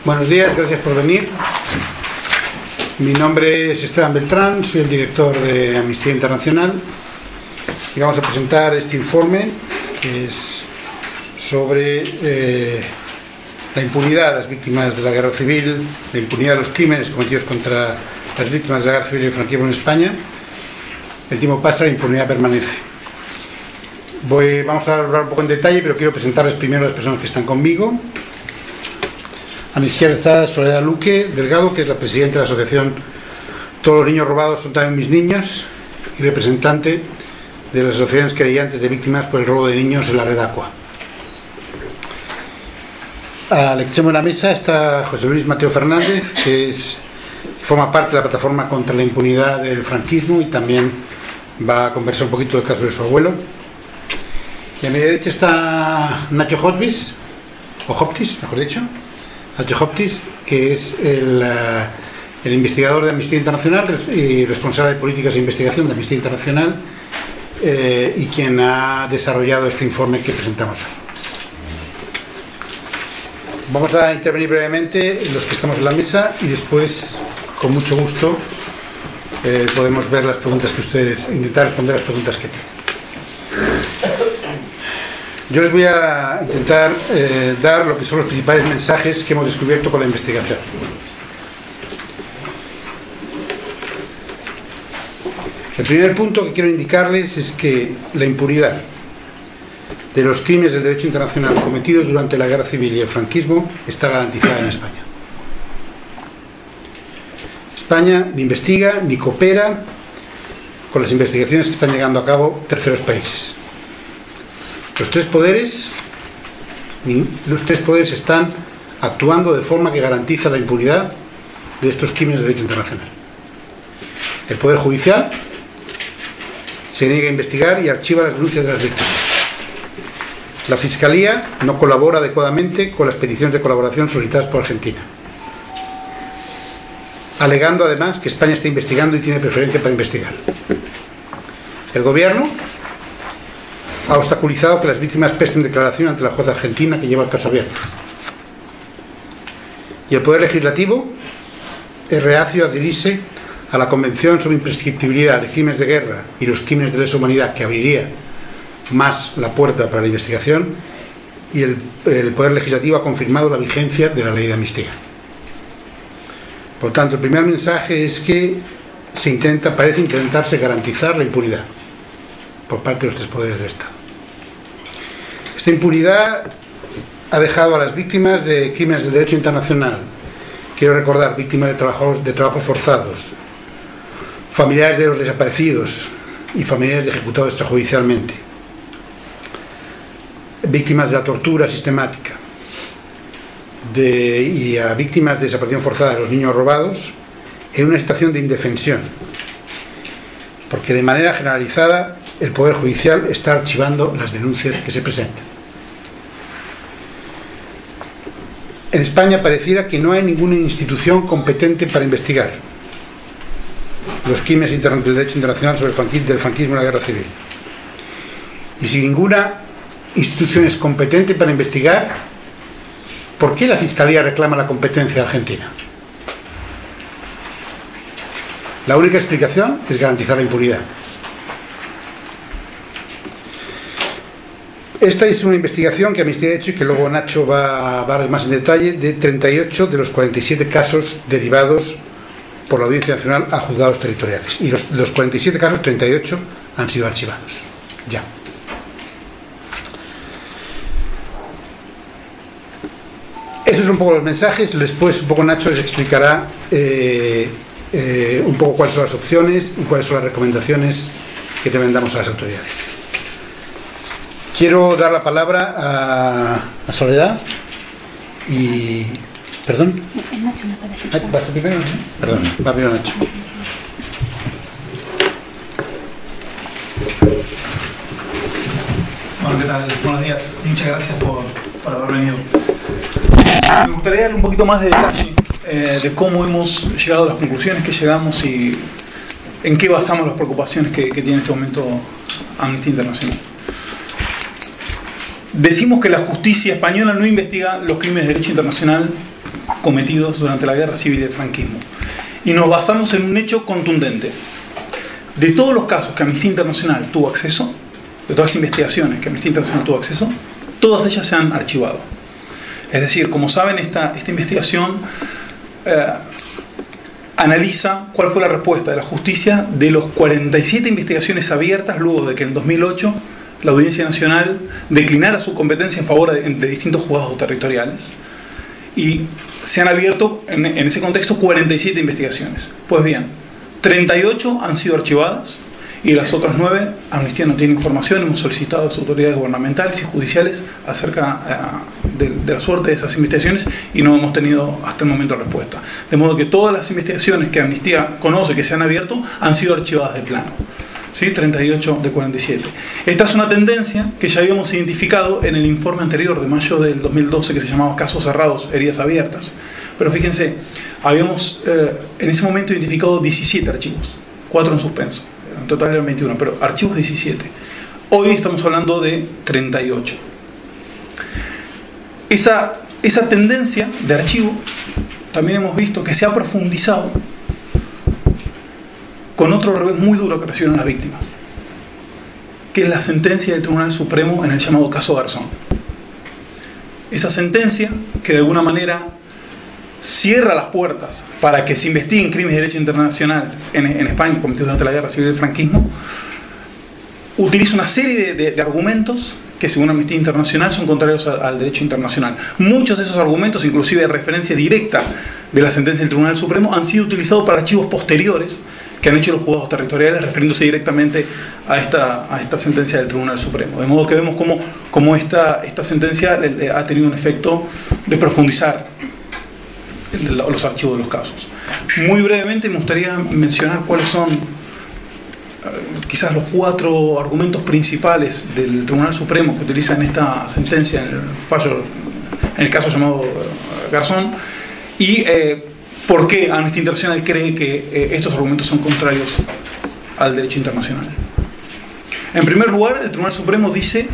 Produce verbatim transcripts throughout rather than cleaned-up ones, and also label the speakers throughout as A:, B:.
A: Buenos días, gracias por venir. Mi nombre es Esteban Beltrán, soy el director de Amnistía Internacional y vamos a presentar este informe que es sobre eh, la impunidad de las víctimas de la guerra civil, la impunidad de los crímenes cometidos contra las víctimas de la guerra civil y el franquismo en España. El tiempo pasa, la impunidad permanece. Voy, vamos a hablar un poco en detalle, pero quiero presentarles primero a las personas que están conmigo. A mi izquierda está Soledad Luque Delgado, que es la presidenta de la asociación Todos los niños robados son también mis niños y representante de las asociaciones querellantes de víctimas por el robo de niños en la red Aqua. Al extremo de la mesa está José Luis Mateo Fernández, que, es, que forma parte de la plataforma contra la impunidad del franquismo y también va a conversar un poquito del caso de su abuelo. Y a mi derecha está Nacho Hoptis, o Hoptis, mejor dicho. Nacho Hoptis, que es el, uh, el investigador de Amnistía Internacional y responsable de políticas de investigación de Amnistía Internacional eh, y quien ha desarrollado este informe que presentamos hoy. Vamos a intervenir brevemente los que estamos en la mesa y después, con mucho gusto, eh, podemos ver las preguntas que ustedes, intentar responder las preguntas que tienen. Yo les voy a intentar eh, dar lo que son los principales mensajes que hemos descubierto con la investigación. El primer punto que quiero indicarles es que la impunidad de los crímenes del derecho internacional cometidos durante la guerra civil y el franquismo está garantizada en España. España ni investiga ni coopera con las investigaciones que están llevando a cabo terceros países. Los tres poderes, los tres poderes están actuando de forma que garantiza la impunidad de estos crímenes de derecho internacional. El Poder Judicial se niega a investigar y archiva las denuncias de las víctimas. La Fiscalía no colabora adecuadamente con las peticiones de colaboración solicitadas por Argentina, alegando además que España está investigando y tiene preferencia para investigar. El Gobierno ha obstaculizado que las víctimas presten declaración ante la jueza argentina que lleva el caso abierto. Y el Poder Legislativo es reacio a adherirse a la Convención sobre Imprescriptibilidad de Crímenes de Guerra y los Crímenes de lesa humanidad, que abriría más la puerta para la investigación, y el, el Poder Legislativo ha confirmado la vigencia de la ley de amnistía. Por tanto, el primer mensaje es que se intenta, parece intentarse garantizar la impunidad por parte de los tres poderes del Estado. Esta impunidad ha dejado a las víctimas de crímenes del derecho internacional, quiero recordar, víctimas de trabajos, de trabajos forzados, familiares de los desaparecidos y familiares de ejecutados extrajudicialmente, víctimas de la tortura sistemática de, y a víctimas de desaparición forzada de los niños robados en una situación de indefensión, porque de manera generalizada el Poder Judicial está archivando las denuncias que se presentan. En España pareciera que no hay ninguna institución competente para investigar los crímenes del derecho internacional sobre el franquismo, del franquismo y la guerra civil. Y si ninguna institución es competente para investigar, ¿por qué la Fiscalía reclama la competencia argentina? La única explicación es garantizar la impunidad. Esta es una investigación que Amnistía ha hecho y que luego Nacho va a dar más en detalle, de treinta y ocho de los cuarenta y siete casos derivados por la Audiencia Nacional a juzgados territoriales. Y los, los cuarenta y siete casos, treinta y ocho han sido archivados. Ya. Estos son un poco los mensajes. Después un poco Nacho les explicará eh, eh, un poco cuáles son las opciones y cuáles son las recomendaciones que te mandamos a las autoridades. Quiero dar la palabra a, a Soledad y... ¿Perdón?
B: Nacho me puede
A: decir. ¿Vas tú primero? ¿No? Perdón, va primero Nacho.
C: Bueno, ¿qué tal? Buenos días. Muchas gracias por, por haber venido. Me gustaría darle un poquito más de detalle eh, de cómo hemos llegado a las conclusiones que llegamos y en qué basamos las preocupaciones que, que tiene en este momento Amnistía Internacional. Decimos que la justicia española no investiga los crímenes de derecho internacional cometidos durante la Guerra Civil y el franquismo. Y nos basamos en un hecho contundente. De todos los casos que Amnistía Internacional tuvo acceso, de todas las investigaciones que Amnistía Internacional tuvo acceso, todas ellas se han archivado. Es decir, como saben, esta, esta investigación eh, analiza cuál fue la respuesta de la justicia de los cuarenta y siete investigaciones abiertas luego de que en el dos mil ocho la Audiencia Nacional declinara su competencia en favor de, de distintos juzgados territoriales. Y se han abierto en, en ese contexto cuarenta y siete investigaciones. Pues bien, treinta y ocho han sido archivadas y de las otras nueve, Amnistía no tiene información. Hemos solicitado a las autoridades gubernamentales y judiciales acerca uh, de, de la suerte de esas investigaciones y no hemos tenido hasta el momento respuesta. De modo que todas las investigaciones que Amnistía conoce que se han abierto han sido archivadas de plano. ¿Sí? treinta y ocho de cuarenta y siete. Esta es una tendencia que ya habíamos identificado en el informe anterior de mayo del dos mil doce que se llamaba Casos cerrados, heridas abiertas. Pero fíjense, habíamos eh, en ese momento identificado diecisiete archivos, cuatro en suspenso. En total eran veintiuno, pero archivos diecisiete. Hoy estamos hablando de treinta y ocho. Esa, esa tendencia de archivo también hemos visto que se ha profundizado con otro revés muy duro que recibieron las víctimas, que es la sentencia del Tribunal Supremo en el llamado caso Garzón. Esa sentencia que de alguna manera cierra las puertas para que se investiguen crímenes de derecho internacional en, en España cometidos durante la Guerra Civil y el franquismo, utiliza una serie de, de, de argumentos que según Amnistía Internacional son contrarios a, al derecho internacional. Muchos de esos argumentos, inclusive de referencia directa de la sentencia del Tribunal Supremo, han sido utilizados para archivos posteriores que han hecho los juzgados territoriales refiriéndose directamente a esta, a esta sentencia del Tribunal Supremo. De modo que vemos cómo, cómo esta, esta sentencia ha tenido un efecto de profundizar los archivos de los casos. Muy brevemente me gustaría mencionar cuáles son quizás los cuatro argumentos principales del Tribunal Supremo que utiliza en esta sentencia, en el fallo, en el caso llamado Garzón, y eh, por qué Amnistía Internacional cree que eh, estos argumentos son contrarios al derecho internacional. En primer lugar, el Tribunal Supremo dice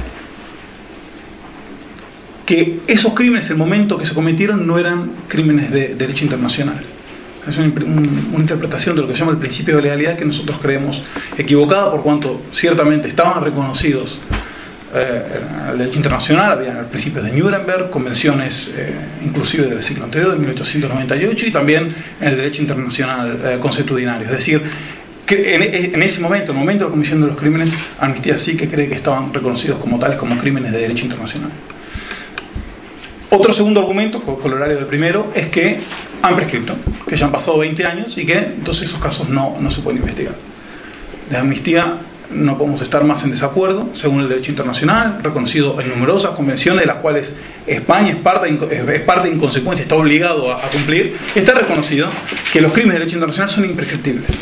C: que esos crímenes, en el momento que se cometieron, no eran crímenes de derecho internacional. Es una, un, una interpretación de lo que se llama el principio de legalidad que nosotros creemos equivocada, por cuanto ciertamente estaban reconocidos eh, al derecho internacional, había principios de Nuremberg, convenciones eh, inclusive del siglo anterior, de mil ochocientos noventa y ocho, y también en el derecho internacional eh, consuetudinario. Es decir, que en, en ese momento, en el momento de la comisión de los crímenes, Amnistía sí que cree que estaban reconocidos como tales, como crímenes de derecho internacional. Otro segundo argumento, colorario del primero, es que han prescrito, que ya han pasado veinte años y que entonces esos casos no, no se pueden investigar. De Amnistía no podemos estar más en desacuerdo, según el derecho internacional, reconocido en numerosas convenciones de las cuales España es parte, es parte en consecuencia, está obligado a, a cumplir. Está reconocido que los crímenes de derecho internacional son imprescriptibles.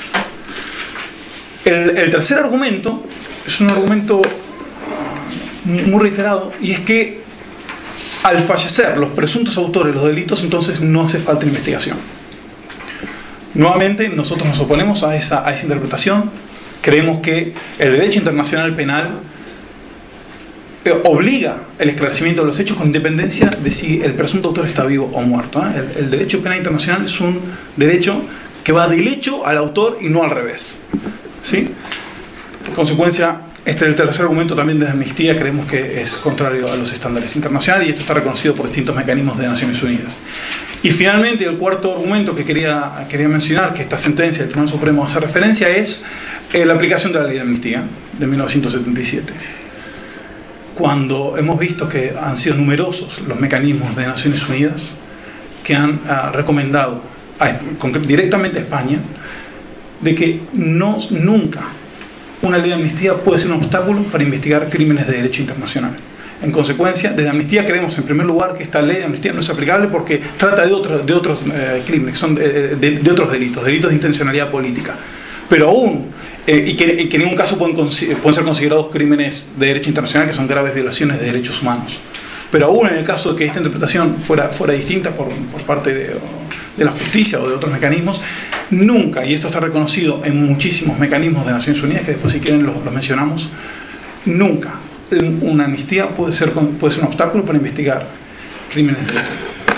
C: El, el tercer argumento es un argumento muy reiterado, y es que al fallecer los presuntos autores de los delitos, entonces no hace falta investigación. Nuevamente, nosotros nos oponemos a esa, a esa interpretación. Creemos que el derecho internacional penal obliga el esclarecimiento de los hechos con independencia de si el presunto autor está vivo o muerto. ¿eh? El, el derecho penal internacional es un derecho que va del hecho al autor y no al revés. ¿Sí? Por consecuencia, este es el tercer argumento también de Amnistía, creemos que es contrario a los estándares internacionales y esto está reconocido por distintos mecanismos de Naciones Unidas. Y finalmente, el cuarto argumento que quería, quería mencionar, que esta sentencia del Tribunal Supremo hace referencia, es eh, la aplicación de la Ley de Amnistía de mil novecientos setenta y siete. Cuando hemos visto que han sido numerosos los mecanismos de Naciones Unidas que han uh, recomendado a, directamente a España de que no, nunca una ley de amnistía puede ser un obstáculo para investigar crímenes de derecho internacional. En consecuencia, desde Amnistía creemos en primer lugar que esta ley de amnistía no es aplicable porque trata de, otro, de otros eh, crímenes, que son de, de, de otros delitos, delitos de intencionalidad política. Pero aún, eh, y, que, y que en ningún caso pueden, pueden ser considerados crímenes de derecho internacional, que son graves violaciones de derechos humanos. Pero aún en el caso de que esta interpretación fuera, fuera distinta por, por parte de, de la justicia o de otros mecanismos, nunca, y esto está reconocido en muchísimos mecanismos de Naciones Unidas, que después si quieren los, los mencionamos, nunca una amnistía puede ser, puede ser un obstáculo para investigar crímenes de,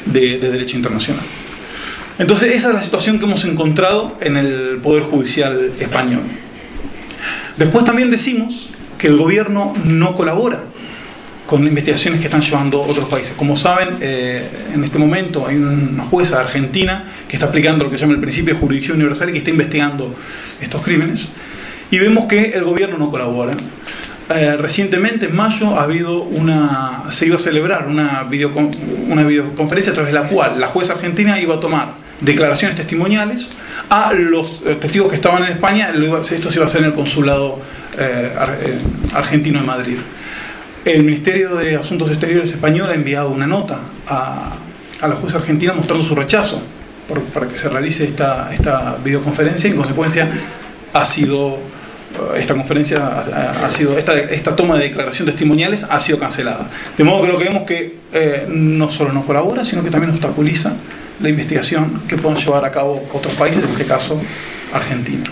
C: de, de derecho internacional. Entonces, esa es la situación que hemos encontrado en el Poder Judicial español. Después también decimos que el gobierno no colabora con investigaciones que están llevando otros países. Como saben, eh, en este momento hay una jueza de Argentina que está aplicando lo que se llama el principio de jurisdicción universal y que está investigando estos crímenes. Y vemos que el gobierno no colabora. Eh, recientemente, en mayo, ha habido una, se iba a celebrar una, videocon, una videoconferencia a través de la cual la jueza argentina iba a tomar declaraciones testimoniales a los eh, testigos que estaban en España. Lo iba, esto se iba a hacer en el consulado eh, argentino en Madrid. El Ministerio de Asuntos Exteriores español ha enviado una nota a, a la jueza argentina mostrando su rechazo por, para que se realice esta, esta videoconferencia. En consecuencia, ha sido esta conferencia ha, ha sido esta, esta toma de declaración testimoniales ha sido cancelada. De modo que lo que vemos que eh, no solo no colabora, sino que también obstaculiza la investigación que puedan llevar a cabo otros países, en este caso Argentina.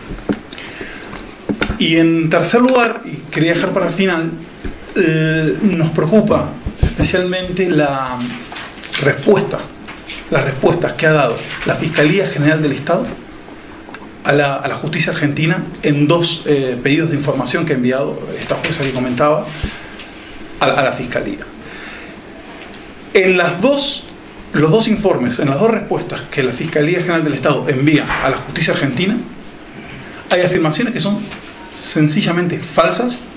C: Y en tercer lugar, y quería dejar para el final, eh, nos preocupa especialmente la respuesta, las respuestas que ha dado la Fiscalía General del Estado a la, a la justicia argentina en dos eh, pedidos de información que ha enviado esta jueza que comentaba a, a la Fiscalía. En las dos, los dos informes, en las dos respuestas que la Fiscalía General del Estado envía a la justicia argentina, hay afirmaciones que son sencillamente falsas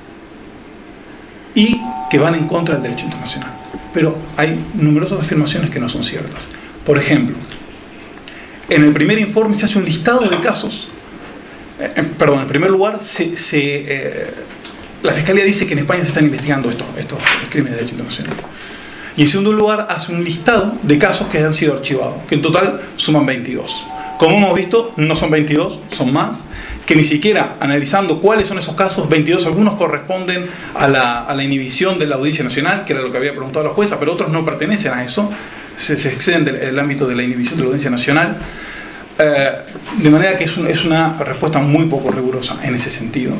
C: y que van en contra del derecho internacional. Pero hay numerosas afirmaciones que no son ciertas. Por ejemplo, en el primer informe se hace un listado de casos. Eh, perdón, en primer lugar, se, se, eh, la Fiscalía dice que en España se están investigando estos, estos crímenes de derecho internacional. Y en segundo lugar, hace un listado de casos que han sido archivados, que en total suman veintidós. Como hemos visto, no son veintidós, son más, que ni siquiera analizando cuáles son esos casos, veintidós, algunos corresponden a la, a la inhibición de la Audiencia Nacional, que era lo que había preguntado la jueza, pero otros no pertenecen a eso, se, se exceden del, del ámbito de la inhibición de la Audiencia Nacional, eh, de manera que es, un, es una respuesta muy poco rigurosa en ese sentido.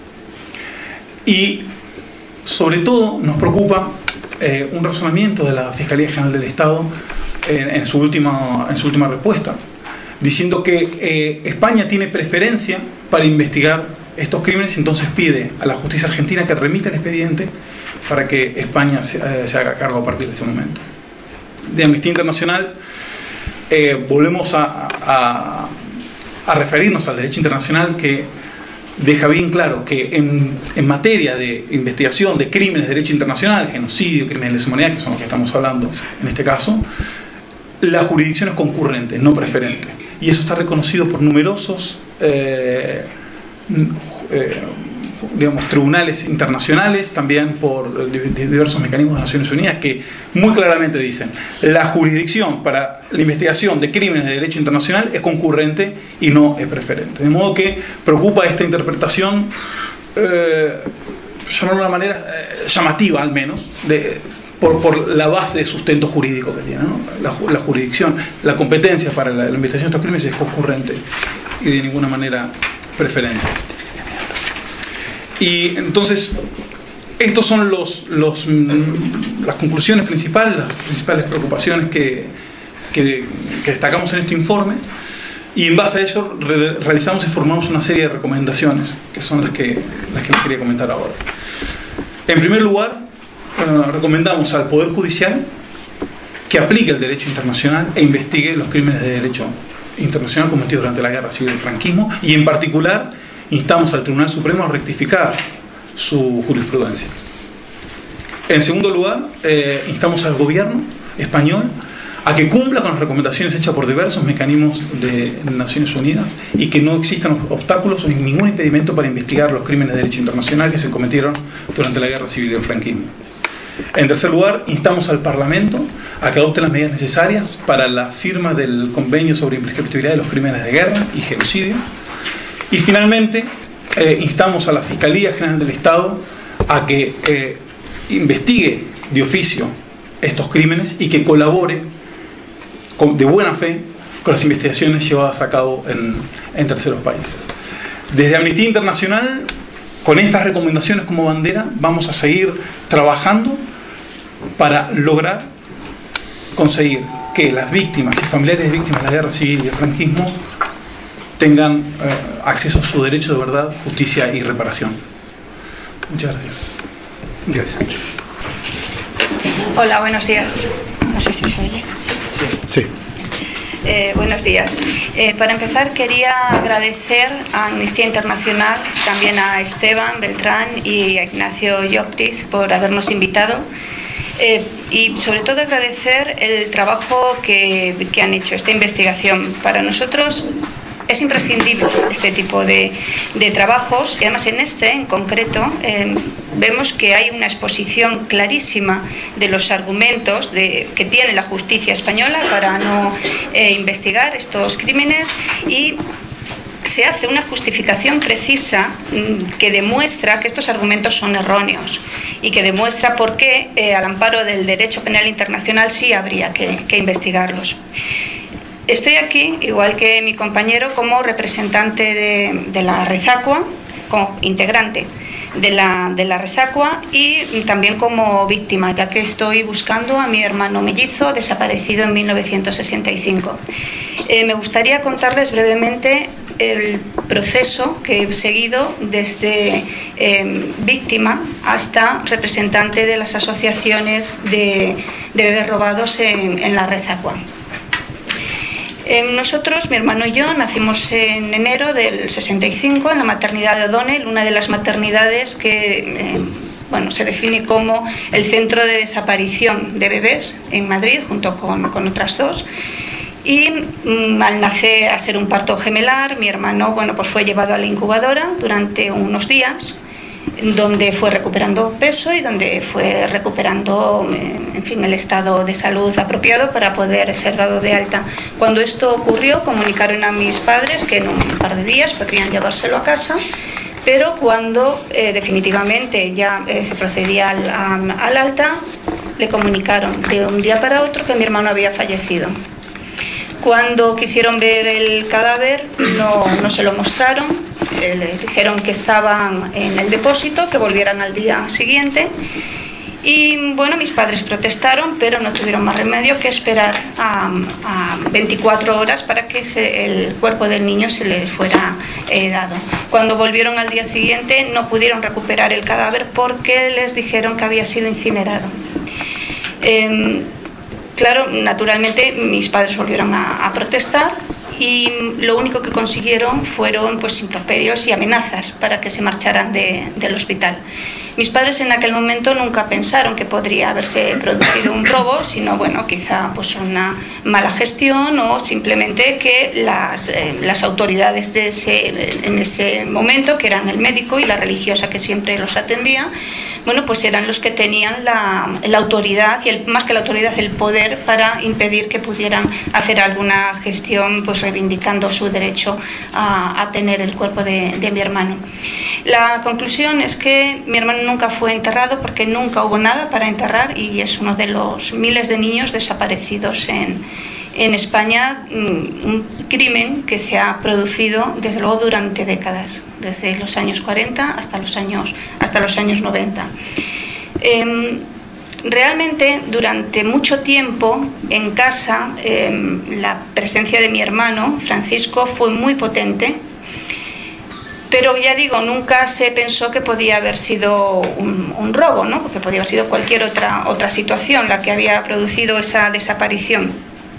C: Y sobre todo nos preocupa eh, un razonamiento de la Fiscalía General del Estado en, en, su, última, en su última respuesta, diciendo que eh, España tiene preferencia para investigar estos crímenes, entonces pide a la justicia argentina que remita el expediente para que España se, eh, se haga cargo a partir de ese momento. De Amnistía Internacional eh, volvemos a, a, a referirnos al derecho internacional, que deja bien claro que en, en materia de investigación de crímenes de derecho internacional, genocidio, crímenes de lesa humanidad, que son los que estamos hablando en este caso, la jurisdicción es concurrente, no preferente. Y eso está reconocido por numerosos eh, eh, digamos, tribunales internacionales, también por diversos mecanismos de Naciones Unidas, que muy claramente dicen la jurisdicción para la investigación de crímenes de derecho internacional es concurrente y no es preferente. De modo que preocupa esta interpretación, eh, llamarlo de una manera eh, llamativa al menos, de Por, por la base de sustento jurídico que tiene, ¿no? la, la jurisdicción, la competencia para la, la investigación de estos crímenes es concurrente y de ninguna manera preferente. Y entonces, estos son los, los, las conclusiones principales, las principales preocupaciones que, que, que destacamos en este informe, y en base a ello re, realizamos y formamos una serie de recomendaciones, que son las que, las que les quería comentar ahora. En primer lugar, Uh, recomendamos al Poder Judicial que aplique el derecho internacional e investigue los crímenes de derecho internacional cometidos durante la Guerra Civil del franquismo, y en particular instamos al Tribunal Supremo a rectificar su jurisprudencia. En segundo lugar, eh, instamos al gobierno español a que cumpla con las recomendaciones hechas por diversos mecanismos de Naciones Unidas y que no existan obstáculos o ningún impedimento para investigar los crímenes de derecho internacional que se cometieron durante la Guerra Civil del franquismo. En tercer lugar, instamos al Parlamento a que adopte las medidas necesarias para la firma del convenio sobre imprescriptibilidad de los crímenes de guerra y genocidio. Y finalmente, eh, instamos a la Fiscalía General del Estado a que eh, investigue de oficio estos crímenes y que colabore con, de buena fe con las investigaciones llevadas a cabo en, en terceros países. Desde Amnistía Internacional, con estas recomendaciones como bandera, vamos a seguir trabajando para lograr conseguir que las víctimas y familiares de víctimas de la guerra civil y el franquismo tengan eh, acceso a su derecho de verdad, justicia y reparación. Muchas gracias.
A: Gracias.
B: Hola, buenos días. No sé si se oye.
A: Sí.
B: Eh, buenos días. Eh, para empezar, quería agradecer a Amnistía Internacional, también a Esteban Beltrán y a Ignacio Lloptis por habernos invitado. Eh, y sobre todo agradecer el trabajo que, que han hecho, esta investigación. Para nosotros es imprescindible este tipo de, de trabajos, y además en este en concreto eh, vemos que hay una exposición clarísima de los argumentos de, que tiene la justicia española para no eh, investigar estos crímenes, y se hace una justificación precisa que demuestra que estos argumentos son erróneos y que demuestra por qué, eh, al amparo del derecho penal internacional, sí habría que, que investigarlos. Estoy aquí, igual que mi compañero, como representante de, de la Rezacua, como integrante de la, de la Rezacua, y también como víctima, ya que estoy buscando a mi hermano mellizo desaparecido en mil novecientos sesenta y cinco. Eh, me gustaría contarles brevemente el proceso que he seguido desde eh, víctima hasta representante de las asociaciones de, de bebés robados en, en la Rezacua. Eh, nosotros, mi hermano y yo, nacimos en enero del sesenta y cinco en la maternidad de O'Donnell, una de las maternidades que eh, bueno, se define como el centro de desaparición de bebés en Madrid, junto con, con otras dos. Y mm, al nacer, al ser un parto gemelar, mi hermano bueno, pues fue llevado a la incubadora durante unos días, donde fue recuperando peso y donde fue recuperando en fin, el estado de salud apropiado para poder ser dado de alta. Cuando esto ocurrió, comunicaron a mis padres que en un par de días podrían llevárselo a casa, pero cuando eh, definitivamente ya eh, se procedía al, a, al alta, le comunicaron de un día para otro que mi hermano había fallecido. Cuando quisieron ver el cadáver, no, no se lo mostraron. Eh, les dijeron que estaban en el depósito, que volvieran al día siguiente. Y bueno, mis padres protestaron, pero no tuvieron más remedio que esperar a, a veinticuatro horas para que se, el cuerpo del niño se le fuera eh, dado. Cuando volvieron al día siguiente no pudieron recuperar el cadáver porque les dijeron que había sido incinerado. Eh, claro, naturalmente mis padres volvieron a, a protestar, y lo único que consiguieron fueron pues improperios y amenazas para que se marcharan de, del hospital. Mis padres en aquel momento nunca pensaron que podría haberse producido un robo, sino bueno, quizá pues una mala gestión, o simplemente que las, eh, las autoridades de ese, en ese momento, que eran el médico y la religiosa que siempre los atendía, bueno, pues eran los que tenían la, la autoridad, y el, más que la autoridad, el poder para impedir que pudieran hacer alguna gestión, pues reivindicando su derecho a, a tener el cuerpo de, de mi hermano. La conclusión es que mi hermano nunca fue enterrado porque nunca hubo nada para enterrar, y es uno de los miles de niños desaparecidos en, en España, un crimen que se ha producido desde luego durante décadas, desde los años cuarenta hasta los años, hasta los años noventa. Eh, Realmente, durante mucho tiempo en casa, eh, la presencia de mi hermano, Francisco, fue muy potente, pero ya digo, nunca se pensó que podía haber sido un, un robo, ¿no? Porque podía haber sido cualquier otra, otra situación la que había producido esa desaparición.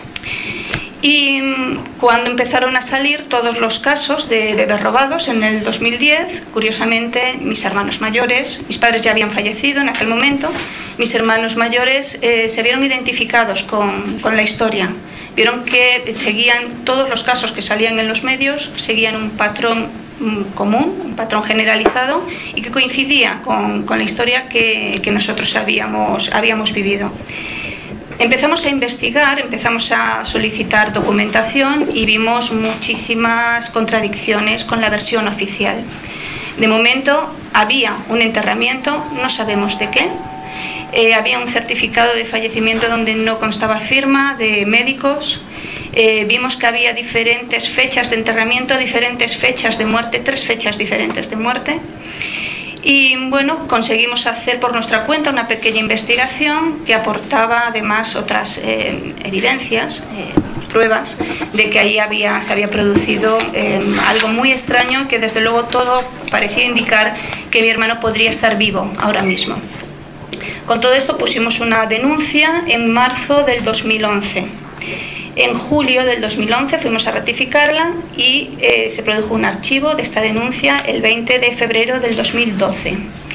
B: Y cuando empezaron a salir todos los casos de bebés robados en el dos mil diez, curiosamente mis hermanos mayores, mis padres ya habían fallecido en aquel momento, mis hermanos mayores eh, se vieron identificados con, con la historia. Vieron que seguían todos los casos que salían en los medios, seguían un patrón mm, común, un patrón generalizado, y que coincidía con, con la historia que, que nosotros habíamos, habíamos vivido. Empezamos a investigar, empezamos a solicitar documentación y vimos muchísimas contradicciones con la versión oficial. De momento había un enterramiento, no sabemos de qué. Eh, había un certificado de fallecimiento donde no constaba firma de médicos. Eh, vimos que había diferentes fechas de enterramiento, diferentes fechas de muerte, tres fechas diferentes de muerte. Y bueno, conseguimos hacer por nuestra cuenta una pequeña investigación que aportaba además otras eh, evidencias, eh, pruebas de que ahí había, se había producido eh, algo muy extraño, que desde luego todo parecía indicar que mi hermano podría estar vivo ahora mismo. Con todo esto pusimos una denuncia en marzo del dos mil once. En julio del dos mil once fuimos a ratificarla y eh, se produjo un archivo de esta denuncia el veinte de febrero del dos mil doce.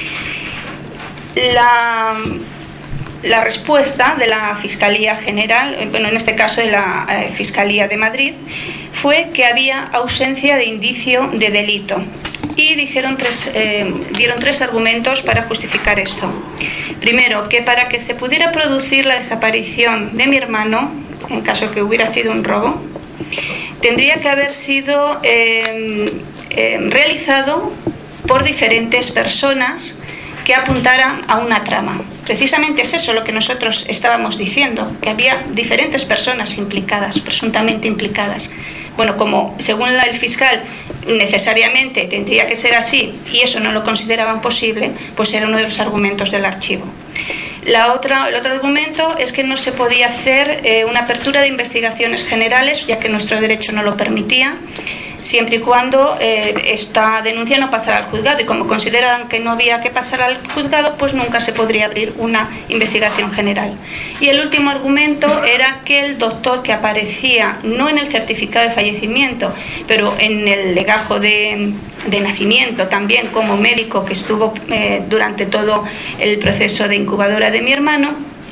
B: La, la respuesta de la Fiscalía General, bueno, en este caso de la eh, Fiscalía de Madrid, fue que había ausencia de indicio de delito. Y dijeron tres, eh, dieron tres argumentos para justificar esto. Primero, que para que se pudiera producir la desaparición de mi hermano, en caso que hubiera sido un robo, tendría que haber sido eh, eh, realizado por diferentes personas que apuntaran a una trama. Precisamente es eso lo que nosotros estábamos diciendo, que había diferentes personas implicadas, presuntamente implicadas. Bueno, como según el fiscal necesariamente tendría que ser así y eso no lo consideraban posible, pues era uno de los argumentos del archivo. La otra, el otro argumento es que no se podía hacer eh, una apertura de investigaciones generales, ya que nuestro derecho no lo permitía, siempre y cuando eh, esta denuncia no pasara al juzgado, y como consideraban que no había que pasar al juzgado, pues nunca se podría abrir una investigación general. Y el último argumento era que el doctor que aparecía, no en el certificado de fallecimiento, pero en el legajo de, de nacimiento también como médico que estuvo eh, durante todo el proceso de incubadora de mi hermano,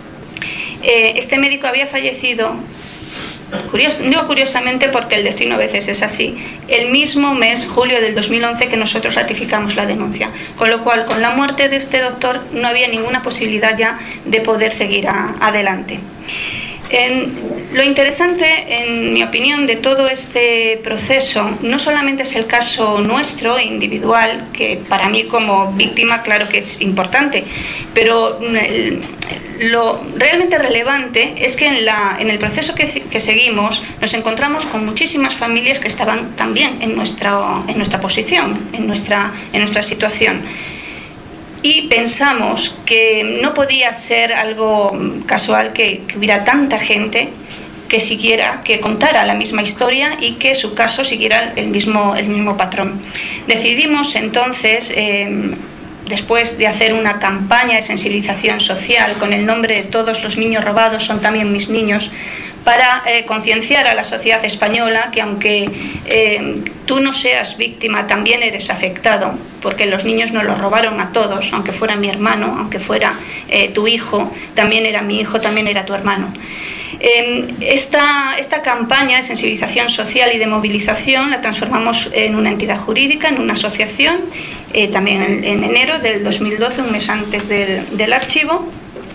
B: eh, este médico había fallecido, Curioso, digo curiosamente porque el destino a veces es así, el mismo mes, julio del dos mil once, que nosotros ratificamos la denuncia, con lo cual con la muerte de este doctor no había ninguna posibilidad ya de poder seguir a, adelante. En, lo interesante, en mi opinión, de todo este proceso no solamente es el caso nuestro, individual, que para mí como víctima claro que es importante, pero el, lo realmente relevante es que en, la, en el proceso que, que seguimos nos encontramos con muchísimas familias que estaban también en nuestra, en nuestra posición, en nuestra, en nuestra situación. Y pensamos que no podía ser algo casual que, que hubiera tanta gente que siguiera, que contara la misma historia y que su caso siguiera el mismo, el mismo patrón. Decidimos entonces, eh, después de hacer una campaña de sensibilización social con el nombre de Todos los niños robados son también mis niños, para eh, concienciar a la sociedad española que aunque eh, tú no seas víctima, también eres afectado, porque los niños nos los robaron a todos, aunque fuera mi hermano, aunque fuera eh, tu hijo, también era mi hijo, también era tu hermano. Eh, esta, esta campaña de sensibilización social y de movilización la transformamos en una entidad jurídica, en una asociación, eh, también en, en enero del dos mil doce, un mes antes del, del archivo.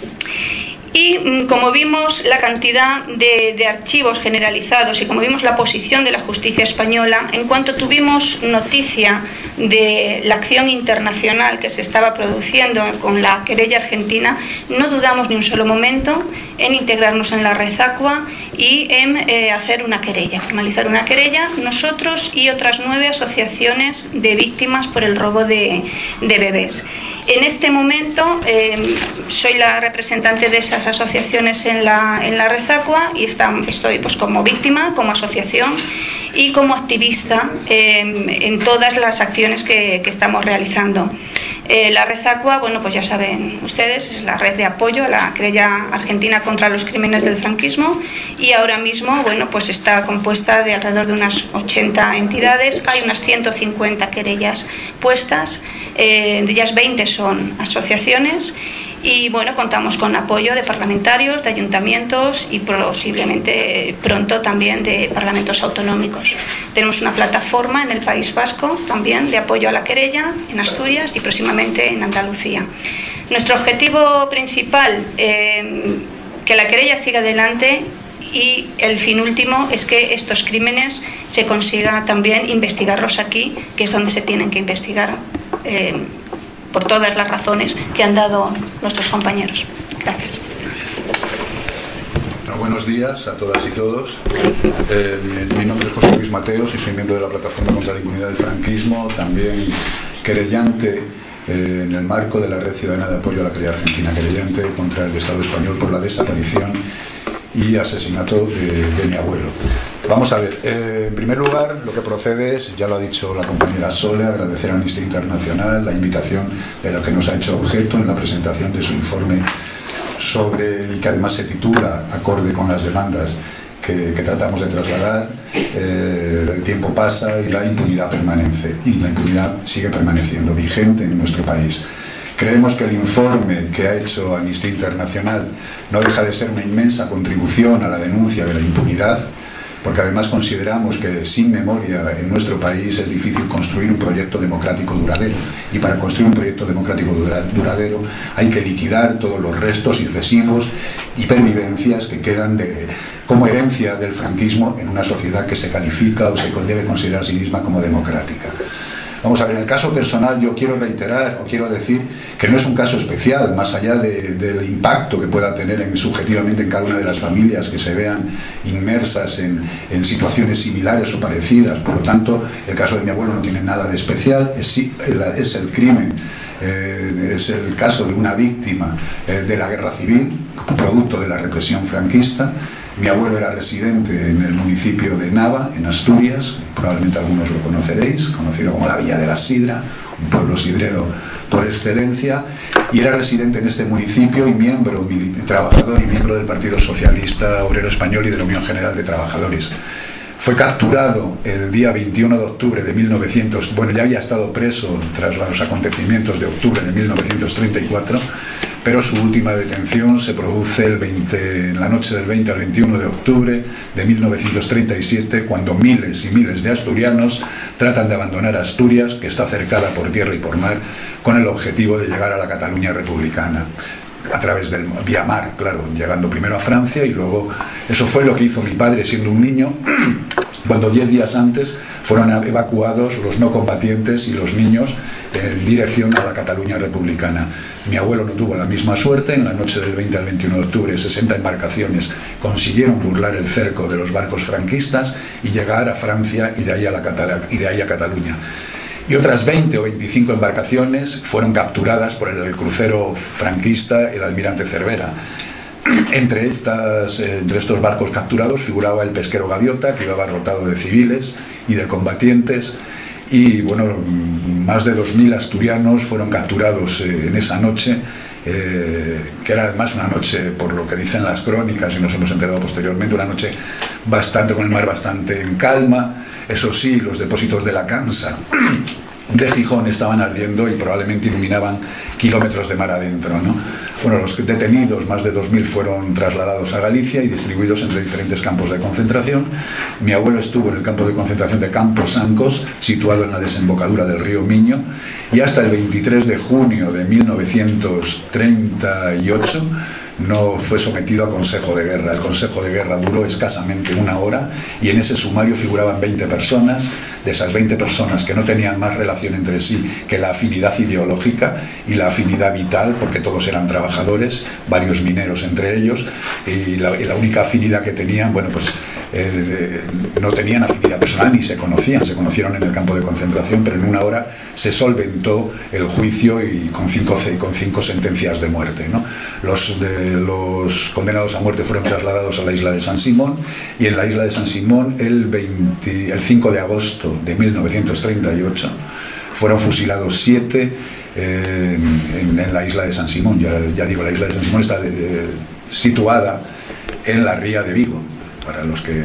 B: Y como vimos la cantidad de, de archivos generalizados y como vimos la posición de la justicia española, en cuanto tuvimos noticia de la acción internacional que se estaba produciendo con la querella argentina, no dudamos ni un solo momento en integrarnos en la Rezacua y en eh, hacer una querella, formalizar una querella, nosotros y otras nueve asociaciones de víctimas por el robo de, de bebés. En este momento eh, soy la representante de esas asociaciones en la, en la Rezacua y está, estoy pues, como víctima, como asociación y como activista eh, en todas las acciones que, que estamos realizando. Eh, la Rezacua, bueno, pues ya saben ustedes, es la red de apoyo a la querella argentina contra los crímenes del franquismo y ahora mismo, bueno, pues está compuesta de alrededor de unas ochenta entidades, hay unas ciento cincuenta querellas puestas, eh, de ellas veinte son asociaciones y bueno, contamos con apoyo de parlamentarios, de ayuntamientos y posiblemente pronto también de parlamentos autonómicos. Tenemos una plataforma en el País Vasco también de apoyo a la querella, en Asturias y próximamente en Andalucía. Nuestro objetivo principal, eh, que la querella siga adelante y el fin último es que estos crímenes se consiga también investigarlos aquí, que es donde se tienen que investigar. Eh, por todas las razones que han dado nuestros compañeros. Gracias.
D: Bueno, buenos días a todas y todos. Eh, mi, mi nombre es José Luis Mateos y soy miembro de la Plataforma contra la Impunidad del Franquismo, también querellante eh, en el marco de la Red Ciudadana de Apoyo a la Calidad Argentina Querellante contra el Estado español por la desaparición y asesinato de, de mi abuelo. Vamos a ver, eh, en primer lugar, lo que procede es, ya lo ha dicho la compañera Sole, agradecer a Amnistía Internacional la invitación de la que nos ha hecho objeto en la presentación de su informe sobre, y que además se titula, acorde con las demandas que, que tratamos de trasladar, eh, el tiempo pasa y la impunidad permanece, y la impunidad sigue permaneciendo vigente en nuestro país. Creemos que el informe que ha hecho Amnistía Internacional no deja de ser una inmensa contribución a la denuncia de la impunidad, porque además consideramos que sin memoria en nuestro país es difícil construir un proyecto democrático duradero, y para construir un proyecto democrático duradero hay que liquidar todos los restos y residuos y pervivencias que quedan de, como herencia del franquismo en una sociedad que se califica o se debe considerar a sí misma como democrática. Vamos a ver, en el caso personal yo quiero reiterar o quiero decir que no es un caso especial, más allá de, del impacto que pueda tener en, subjetivamente en cada una de las familias que se vean inmersas en, en situaciones similares o parecidas. Por lo tanto, el caso de mi abuelo no tiene nada de especial, es, es el crimen, eh, es el caso de una víctima eh, de la guerra civil, producto de la represión franquista. Mi abuelo era residente en el municipio de Nava, en Asturias, probablemente algunos lo conoceréis, conocido como la Villa de la Sidra, un pueblo sidrero por excelencia, y era residente en este municipio y miembro, trabajador y miembro del Partido Socialista Obrero Español y de la Unión General de Trabajadores. Fue capturado el día veintiuno de octubre de mil novecientos, bueno, ya había estado preso tras los acontecimientos de octubre de mil novecientos treinta y cuatro, pero su última detención se produce el veinte, en la noche del veinte al veintiuno de octubre de mil novecientos treinta y siete, cuando miles y miles de asturianos tratan de abandonar Asturias, que está cercada por tierra y por mar, con el objetivo de llegar a la Cataluña republicana, a través del vía mar, claro, llegando primero a Francia y luego... Eso fue lo que hizo mi padre siendo un niño, cuando diez días antes fueron evacuados los no combatientes y los niños en dirección a la Cataluña republicana. Mi abuelo no tuvo la misma suerte. En la noche del veinte al veintiuno de octubre, sesenta embarcaciones consiguieron burlar el cerco de los barcos franquistas y llegar a Francia y de ahí a, la Catara, y de ahí a Cataluña. Y otras veinte o veinticinco embarcaciones fueron capturadas por el crucero franquista, el almirante Cervera. Entre, estas, eh, entre estos barcos capturados figuraba el pesquero Gaviota, que iba abarrotado de civiles y de combatientes, y bueno, más de dos mil asturianos fueron capturados eh, en esa noche, eh, que era además una noche, por lo que dicen las crónicas y nos hemos enterado posteriormente, una noche bastante, con el mar bastante en calma. Eso sí, los depósitos de la Cansa de Gijón estaban ardiendo y probablemente iluminaban kilómetros de mar adentro, ¿no? Bueno, los detenidos, más de dos mil, fueron trasladados a Galicia y distribuidos entre diferentes campos de concentración. Mi abuelo estuvo en el campo de concentración de Campos Sancos, situado en la desembocadura del río Miño, y hasta el veintitrés de junio de mil novecientos treinta y ocho no fue sometido a Consejo de Guerra. El Consejo de Guerra duró escasamente una hora y en ese sumario figuraban veinte personas. De esas veinte personas, que no tenían más relación entre sí que la afinidad ideológica y la afinidad vital, porque todos eran trabajadores, varios mineros entre ellos, y la, y la única afinidad que tenían, bueno, pues eh, no tenían afinidad personal ni se conocían, se conocieron en el campo de concentración, pero en una hora se solventó el juicio y con cinco, con cinco sentencias de muerte, ¿no? Los, de, los condenados a muerte fueron trasladados a la isla de San Simón, y en la isla de San Simón el, veinte, el cinco de agosto de mil novecientos treinta y ocho fueron fusilados siete eh, en, en la isla de San Simón. Ya, ya digo, la isla de San Simón está de, de, situada en la ría de Vigo, para los que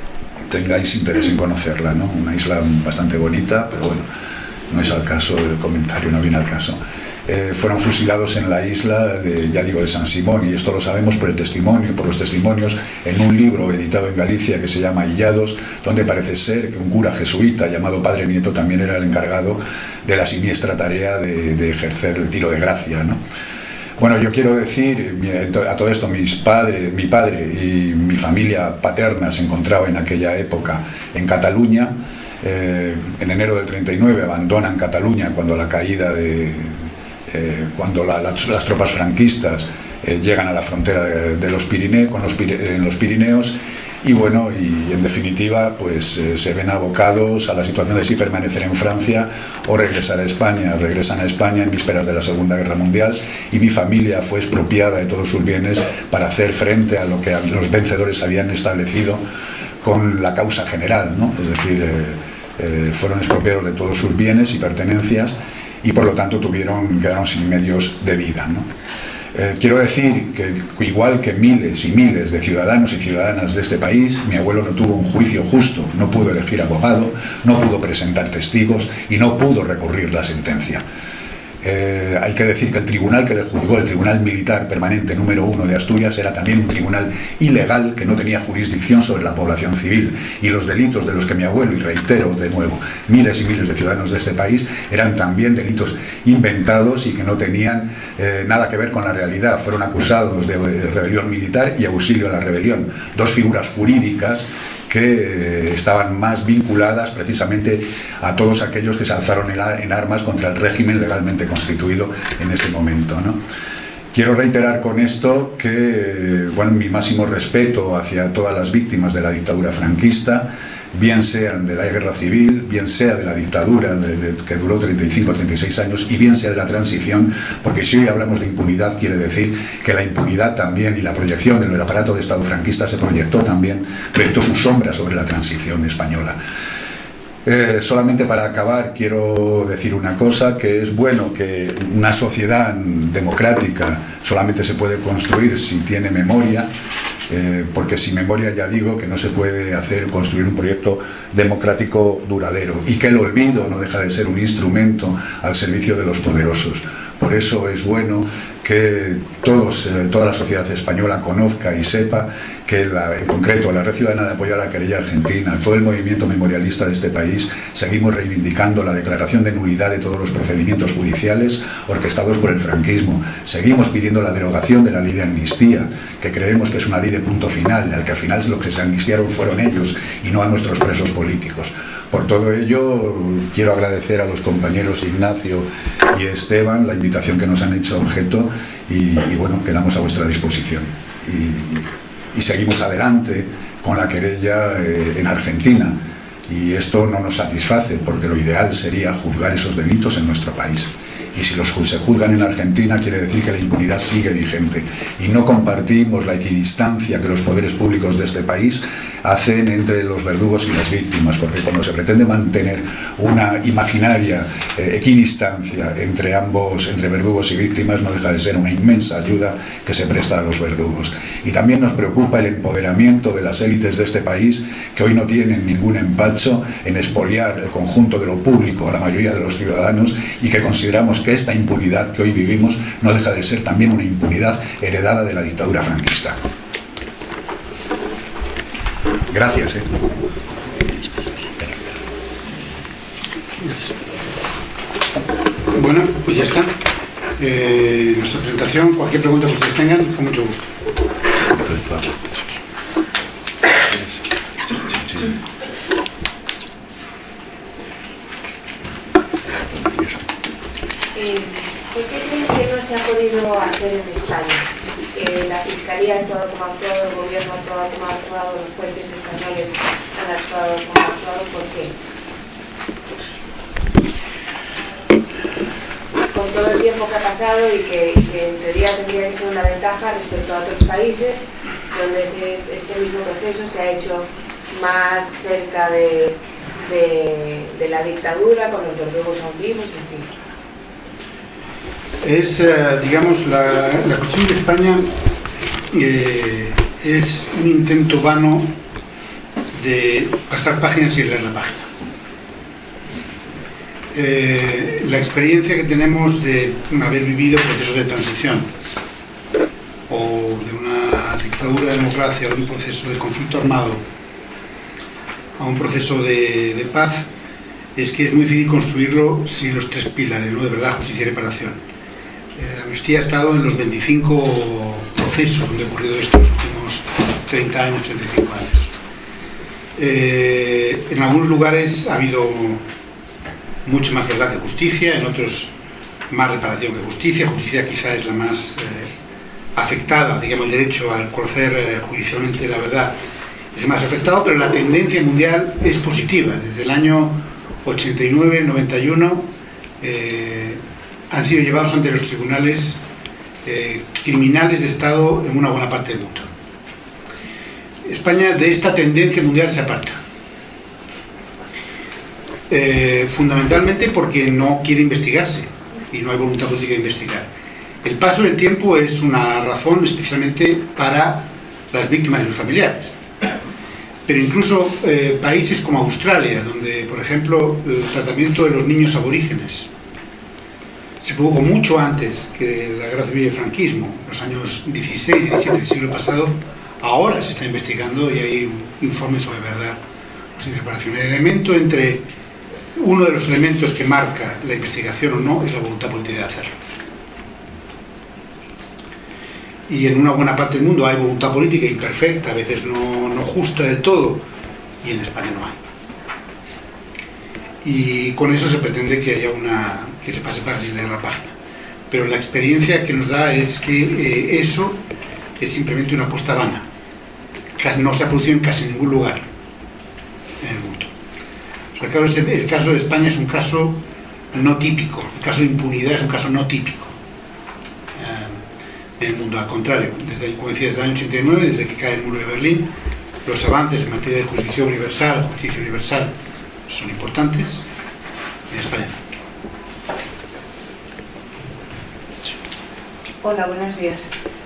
D: tengáis interés en conocerla, ¿no? Una isla bastante bonita, pero bueno, no es al caso, el comentario no viene al caso. Eh, fueron fusilados en la isla de, ya digo, de San Simón, y esto lo sabemos por el testimonio, por los testimonios en un libro editado en Galicia que se llama Illados, donde parece ser que un cura jesuita llamado Padre Nieto también era el encargado de la siniestra tarea de, de ejercer el tiro de gracia, ¿no? Bueno, yo quiero decir, a todo esto, mis padres, mi padre y mi familia paterna se encontraba en aquella época en Cataluña. Eh, en enero del treinta y nueve abandonan Cataluña cuando la caída de... Eh, cuando la, las, las tropas franquistas eh, llegan a la frontera de, de los Pirineos, con los, en los Pirineos, y bueno, y en definitiva pues eh, se ven abocados a la situación de si permanecer en Francia o regresar a España. Regresan a España en vísperas de la Segunda Guerra Mundial y mi familia fue expropiada de todos sus bienes para hacer frente a lo que los vencedores habían establecido con la causa general, ¿no? Es decir, eh, eh, fueron expropiados de todos sus bienes y pertenencias y por lo tanto tuvieron, quedaron sin medios de vida, ¿no? Eh, quiero decir que igual que miles y miles de ciudadanos y ciudadanas de este país, mi abuelo no tuvo un juicio justo, no pudo elegir abogado, no pudo presentar testigos y no pudo recurrir la sentencia. Eh, hay que decir que el tribunal que le juzgó, el Tribunal Militar Permanente número uno de Asturias, era también un tribunal ilegal que no tenía jurisdicción sobre la población civil, y los delitos de los que mi abuelo, y reitero de nuevo, miles y miles de ciudadanos de este país, eran también delitos inventados y que no tenían eh, nada que ver con la realidad. Fueron acusados de eh, rebelión militar y auxilio a la rebelión, dos figuras jurídicas que estaban más vinculadas precisamente a todos aquellos que se alzaron en armas contra el régimen legalmente constituido en ese momento, ¿no? Quiero reiterar con esto que, bueno, mi máximo respeto hacia todas las víctimas de la dictadura franquista, bien sean de la guerra civil, bien sea de la dictadura de, de, que duró treinta y cinco a treinta y seis años, y bien sea de la transición, porque si hoy hablamos de impunidad quiere decir que la impunidad también y la proyección del aparato de Estado franquista se proyectó también, proyectó su sombra sobre la transición española. Eh, solamente para acabar quiero decir una cosa, que es bueno que una sociedad democrática solamente se puede construir si tiene memoria, eh, porque sin memoria ya digo que no se puede hacer construir un proyecto democrático duradero, y que el olvido no deja de ser un instrumento al servicio de los poderosos. Por eso es bueno que todos, eh, toda la sociedad española conozca y sepa que la, en concreto la Red Ciudadana de Apoyo a la Querella Argentina, todo el movimiento memorialista de este país, seguimos reivindicando la declaración de nulidad de todos los procedimientos judiciales orquestados por el franquismo. Seguimos pidiendo la derogación de la ley de amnistía, que creemos que es una ley de punto final, al que al final lo que se amnistiaron fueron ellos y no a nuestros presos políticos. Por todo ello, quiero agradecer a los compañeros Ignacio y Esteban la invitación que nos han hecho objeto y, y bueno, quedamos a vuestra disposición. Y, y seguimos adelante con la querella eh, en Argentina. Y esto no nos satisface, porque lo ideal sería juzgar esos delitos en nuestro país. Y si los se juzgan en Argentina, quiere decir que la impunidad sigue vigente. Y no compartimos la equidistancia que los poderes públicos de este país hacen entre los verdugos y las víctimas, porque cuando se pretende mantener una imaginaria eh, equidistancia entre ambos, entre verdugos y víctimas, no deja de ser una inmensa ayuda que se presta a los verdugos. Y también nos preocupa el empoderamiento de las élites de este país, que hoy no tienen ningún empacho en expoliar el conjunto de lo público a la mayoría de los ciudadanos, y que consideramos que esta impunidad que hoy vivimos no deja de ser también una impunidad heredada de la dictadura franquista. Gracias. ¿eh?
A: Bueno, pues ya está. Eh, nuestra presentación, cualquier pregunta que ustedes tengan, con mucho gusto.
E: ¿Por qué creen que no se ha podido hacer en España? Eh, la Fiscalía ha actuado como ha actuado, el Gobierno ha actuado como ha actuado, los jueces españoles han actuado como ha actuado. ¿Por qué? Con todo el tiempo que ha pasado y que, y que en teoría tendría que ser una ventaja respecto a otros países donde ese, este mismo proceso se ha hecho más cerca de, de, de la dictadura, con los verdugos aún vivos, en fin.
A: Es, eh, digamos, la, la cuestión de España eh, es un intento vano de pasar páginas y leer la página. Eh, la experiencia que tenemos de haber vivido procesos de transición o de una dictadura de democracia o de un proceso de conflicto armado a un proceso de, de paz, es que es muy difícil construirlo sin los tres pilares, ¿no? De verdad, justicia y reparación. Eh, Amnistía ha estado en los veinticinco procesos donde ha ocurrido esto, los últimos treinta años, treinta y cinco años. Eh, en algunos lugares ha habido mucho más verdad que justicia, en otros más reparación que justicia. Justicia quizá es la más eh, afectada, digamos, el derecho al conocer eh, judicialmente la verdad es el más afectado, pero la tendencia mundial es positiva. Desde el año ochenta y nueve noventa y uno eh, han sido llevados ante los tribunales eh, criminales de Estado en una buena parte del mundo. España de esta tendencia mundial se aparta. Eh, fundamentalmente porque no quiere investigarse y no hay voluntad política de investigar. El paso del tiempo es una razón especialmente para las víctimas y los familiares. Pero incluso eh, países como Australia, donde, por ejemplo, el tratamiento de los niños aborígenes se produjo mucho antes que la guerra civil y el franquismo, en los años dieciséis y diecisiete del siglo pasado, ahora se está investigando y hay un informe sobre verdad sin separación. El elemento entre, uno de los elementos que marca la investigación o no es la voluntad política de hacerlo. Y en una buena parte del mundo hay voluntad política imperfecta, a veces no, no justa del todo, y en España no hay. Y con eso se pretende que haya una, que se pase para leer la página. Pero la experiencia que nos da es que eh, eso es simplemente una apuesta vana. No se ha producido en casi ningún lugar en el mundo. O sea, el, caso de, el caso de España es un caso no típico, el caso de impunidad es un caso no típico en el mundo. Al contrario, desde, como decía, desde el año ochenta y nueve, desde que cae el muro de Berlín, los avances en materia de justicia universal, justicia universal, son importantes. En España.
F: Hola, buenos días.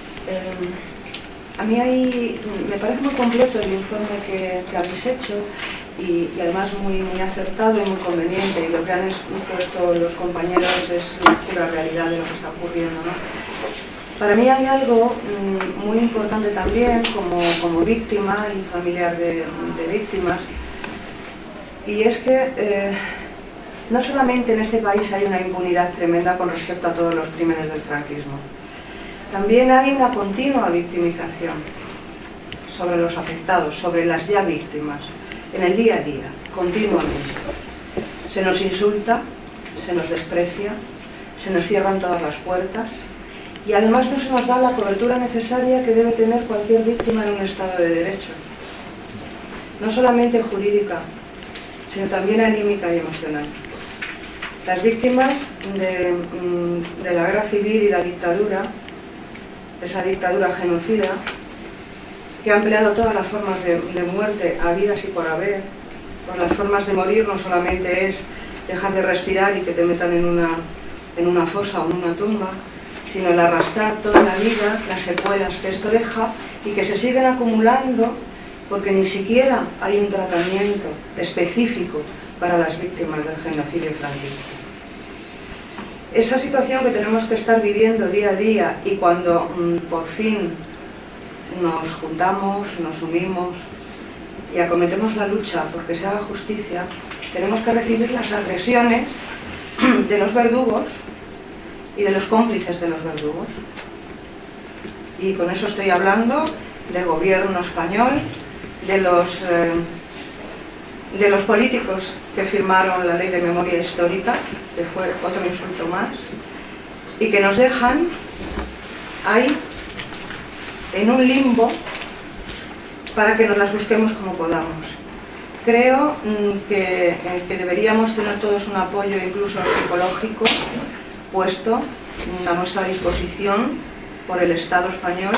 F: Eh, a mí hay, me parece muy completo el informe que, que habéis hecho y, y además muy, muy acertado y muy conveniente, y lo que han puesto los compañeros es la pura realidad de lo que está ocurriendo, ¿no? Para mí hay algo mmm, muy importante también como, como víctima y familiar de, de víctimas, y es que eh, no solamente en este país hay una impunidad tremenda con respecto a todos los crímenes del franquismo, también hay una continua victimización sobre los afectados, sobre las ya víctimas, en el día a día, continuamente. Se nos insulta, se nos desprecia, se nos cierran todas las puertas, y además no se nos da la cobertura necesaria que debe tener cualquier víctima en un Estado de Derecho. No solamente jurídica, sino también anímica y emocional. Las víctimas de, de la guerra civil y la dictadura, esa dictadura genocida, que ha empleado todas las formas de, de muerte habidas y por haber, pues las formas de morir no solamente es dejar de respirar y que te metan en una, en una fosa o en una tumba, sino el arrastrar toda la vida, las secuelas que esto deja y que se siguen acumulando porque ni siquiera hay un tratamiento específico para las víctimas del genocidio franquista. Esa situación que tenemos que estar viviendo día a día, y cuando mmm, por fin nos juntamos, nos unimos y acometemos la lucha porque se haga justicia, tenemos que recibir las agresiones de los verdugos y de los cómplices de los verdugos. Y con eso estoy hablando del gobierno español, de los, eh, de los políticos que firmaron la ley de memoria histórica, que fue otro insulto más, y que nos dejan ahí, en un limbo, para que nos las busquemos como podamos. Creo mm, que, eh, que deberíamos tener todos un apoyo incluso psicológico puesto a nuestra disposición por el Estado español,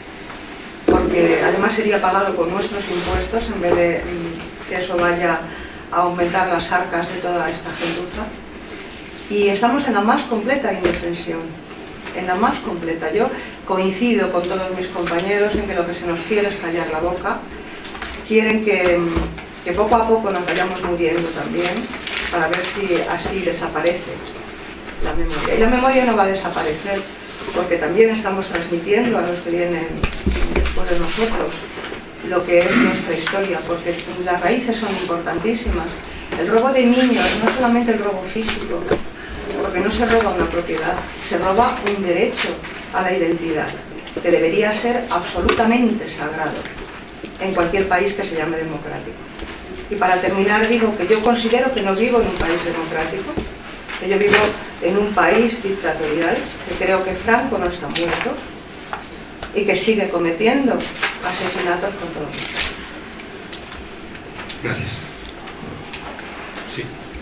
F: porque además sería pagado con nuestros impuestos en vez de que eso vaya a aumentar las arcas de toda esta gentuza. Y estamos en la más completa indefensión, en la más completa. Yo coincido con todos mis compañeros en que lo que se nos quiere es callar la boca, quieren que, que poco a poco nos vayamos muriendo también, para ver si así desaparece la memoria. Y la memoria no va a desaparecer, porque también estamos transmitiendo a los que vienen después de nosotros lo que es nuestra historia, porque las raíces son importantísimas. El robo de niños, no solamente el robo físico, porque no se roba una propiedad, se roba un derecho a la identidad, que debería ser absolutamente sagrado en cualquier país que se llame democrático. Y para terminar digo que yo considero que no vivo en un país democrático, que yo vivo en un país dictatorial, que creo que Franco no está muerto y que sigue cometiendo asesinatos contra los demás.
A: Gracias. Sí.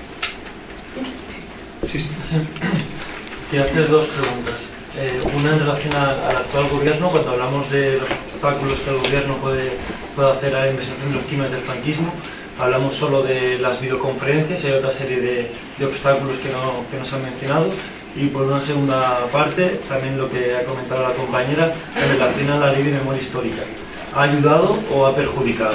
A: Sí, sí.
G: Sí. Quiero hacer dos preguntas. Eh, una en relación a, al actual gobierno, cuando hablamos de los obstáculos que el gobierno puede, puede hacer a la investigación de los crímenes del franquismo, hablamos solo de las videoconferencias y hay otra serie de, de obstáculos que no, que no se han mencionado. Y por una segunda parte, también lo que ha comentado la compañera en relación a la ley de memoria histórica. ¿Ha ayudado o ha perjudicado?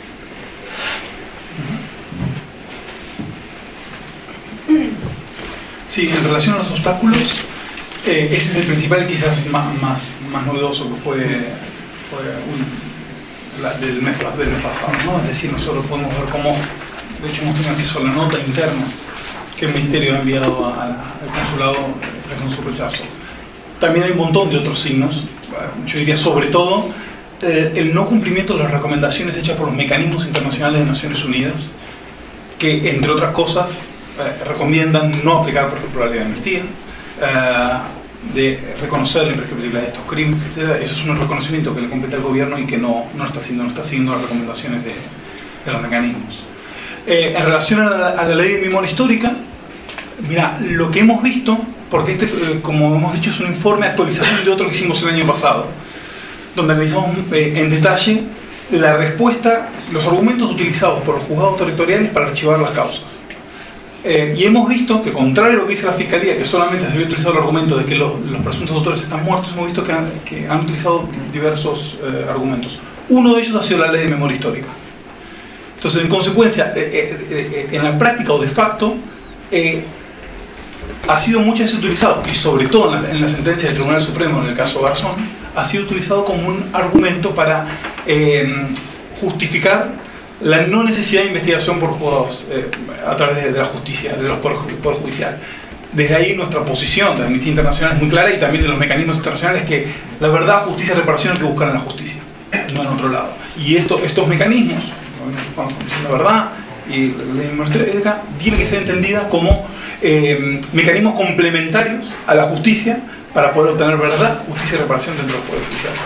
C: Sí, en relación a los obstáculos, eh, ese es el principal, quizás más, más, más novedoso que fue, fue un, la, del, mes, del mes pasado, ¿no? Es decir, nosotros podemos ver cómo, de hecho hemos tenido acceso a la nota interna que el Ministerio ha enviado a, a, al consulado expresando su rechazo. También hay un montón de otros signos, yo diría sobre todo eh, el no cumplimiento de las recomendaciones hechas por los mecanismos internacionales de Naciones Unidas, que entre otras cosas eh, recomiendan no aplicar, por ejemplo, la ley de amnistía, eh, de reconocer la imprescriptibilidad de estos crímenes, etcétera. Eso es un reconocimiento que le compete al gobierno y que no, no está haciendo, no está siguiendo las recomendaciones de, de los mecanismos. Eh, en relación a la, a la ley de memoria histórica, mira, lo que hemos visto, porque este, eh, como hemos dicho, es un informe actualización de otro que hicimos el año pasado, donde analizamos eh, en detalle la respuesta, los argumentos utilizados por los juzgados territoriales para archivar las causas. Eh, y hemos visto que, contrario a lo que dice la Fiscalía, que solamente se había utilizado el argumento de que los, los presuntos autores están muertos, hemos visto que han, que han utilizado diversos eh, argumentos. Uno de ellos ha sido la ley de memoria histórica. Entonces, en consecuencia, eh, eh, eh, en la práctica o de facto, eh, ha sido muchas veces utilizado, y sobre todo en la, en la sentencia del Tribunal Supremo, en el caso Garzón, ha sido utilizado como un argumento para eh, justificar la no necesidad de investigación por juzgados eh, a través de, de la justicia, de los poderes poder judicial. Desde ahí nuestra posición de Amnistía Internacional es muy clara, y también de los mecanismos internacionales, que la verdad, justicia y reparación hay que buscar en la justicia, no en otro lado. Y esto, estos mecanismos, la Comisión de Verdad y la ley de memoria histórica, tiene que ser entendida como eh, mecanismos complementarios a la justicia para poder obtener verdad, justicia y reparación dentro de los poderes judiciales.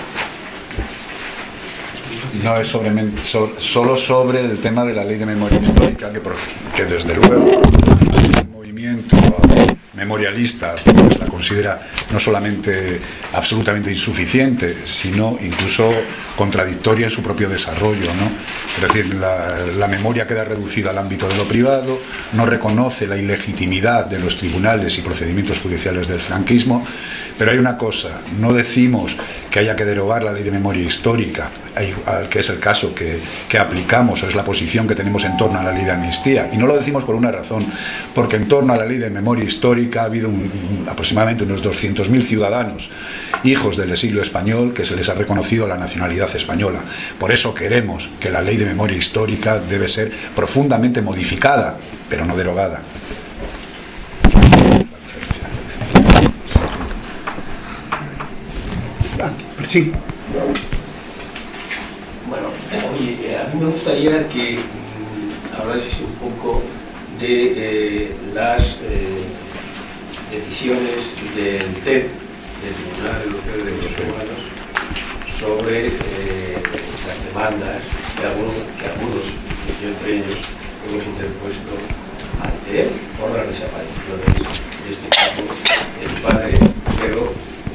D: No es sobre, so, solo sobre el tema de la ley de memoria histórica, que, por, que desde luego el movimiento memorialista pues, la considera no solamente absolutamente insuficiente, sino incluso contradictoria en su propio desarrollo, ¿no? Es decir, la, la memoria queda reducida al ámbito de lo privado, no reconoce la ilegitimidad de los tribunales y procedimientos judiciales del franquismo. Pero hay una cosa, no decimos que haya que derogar la ley de memoria histórica, que es el caso que, que aplicamos, o es la posición que tenemos en torno a la ley de amnistía, y no lo decimos por una razón, porque en torno a la ley de memoria histórica ha habido un, un, aproximadamente unos doscientos mil ciudadanos, hijos del exilio español, que se les ha reconocido la nacionalidad española. Por eso queremos que la ley de memoria histórica debe ser profundamente modificada, pero no derogada.
A: Sí.
H: Bueno, oye, a mí me gustaría que mmm, hablases un poco de eh, las eh, decisiones del T E P, del Tribunal Europeo de Derechos Humanos, sobre eh, las demandas que algunos, que algunos, yo entre ellos, hemos interpuesto ante él por las desapariciones, en este caso, el padre Pero,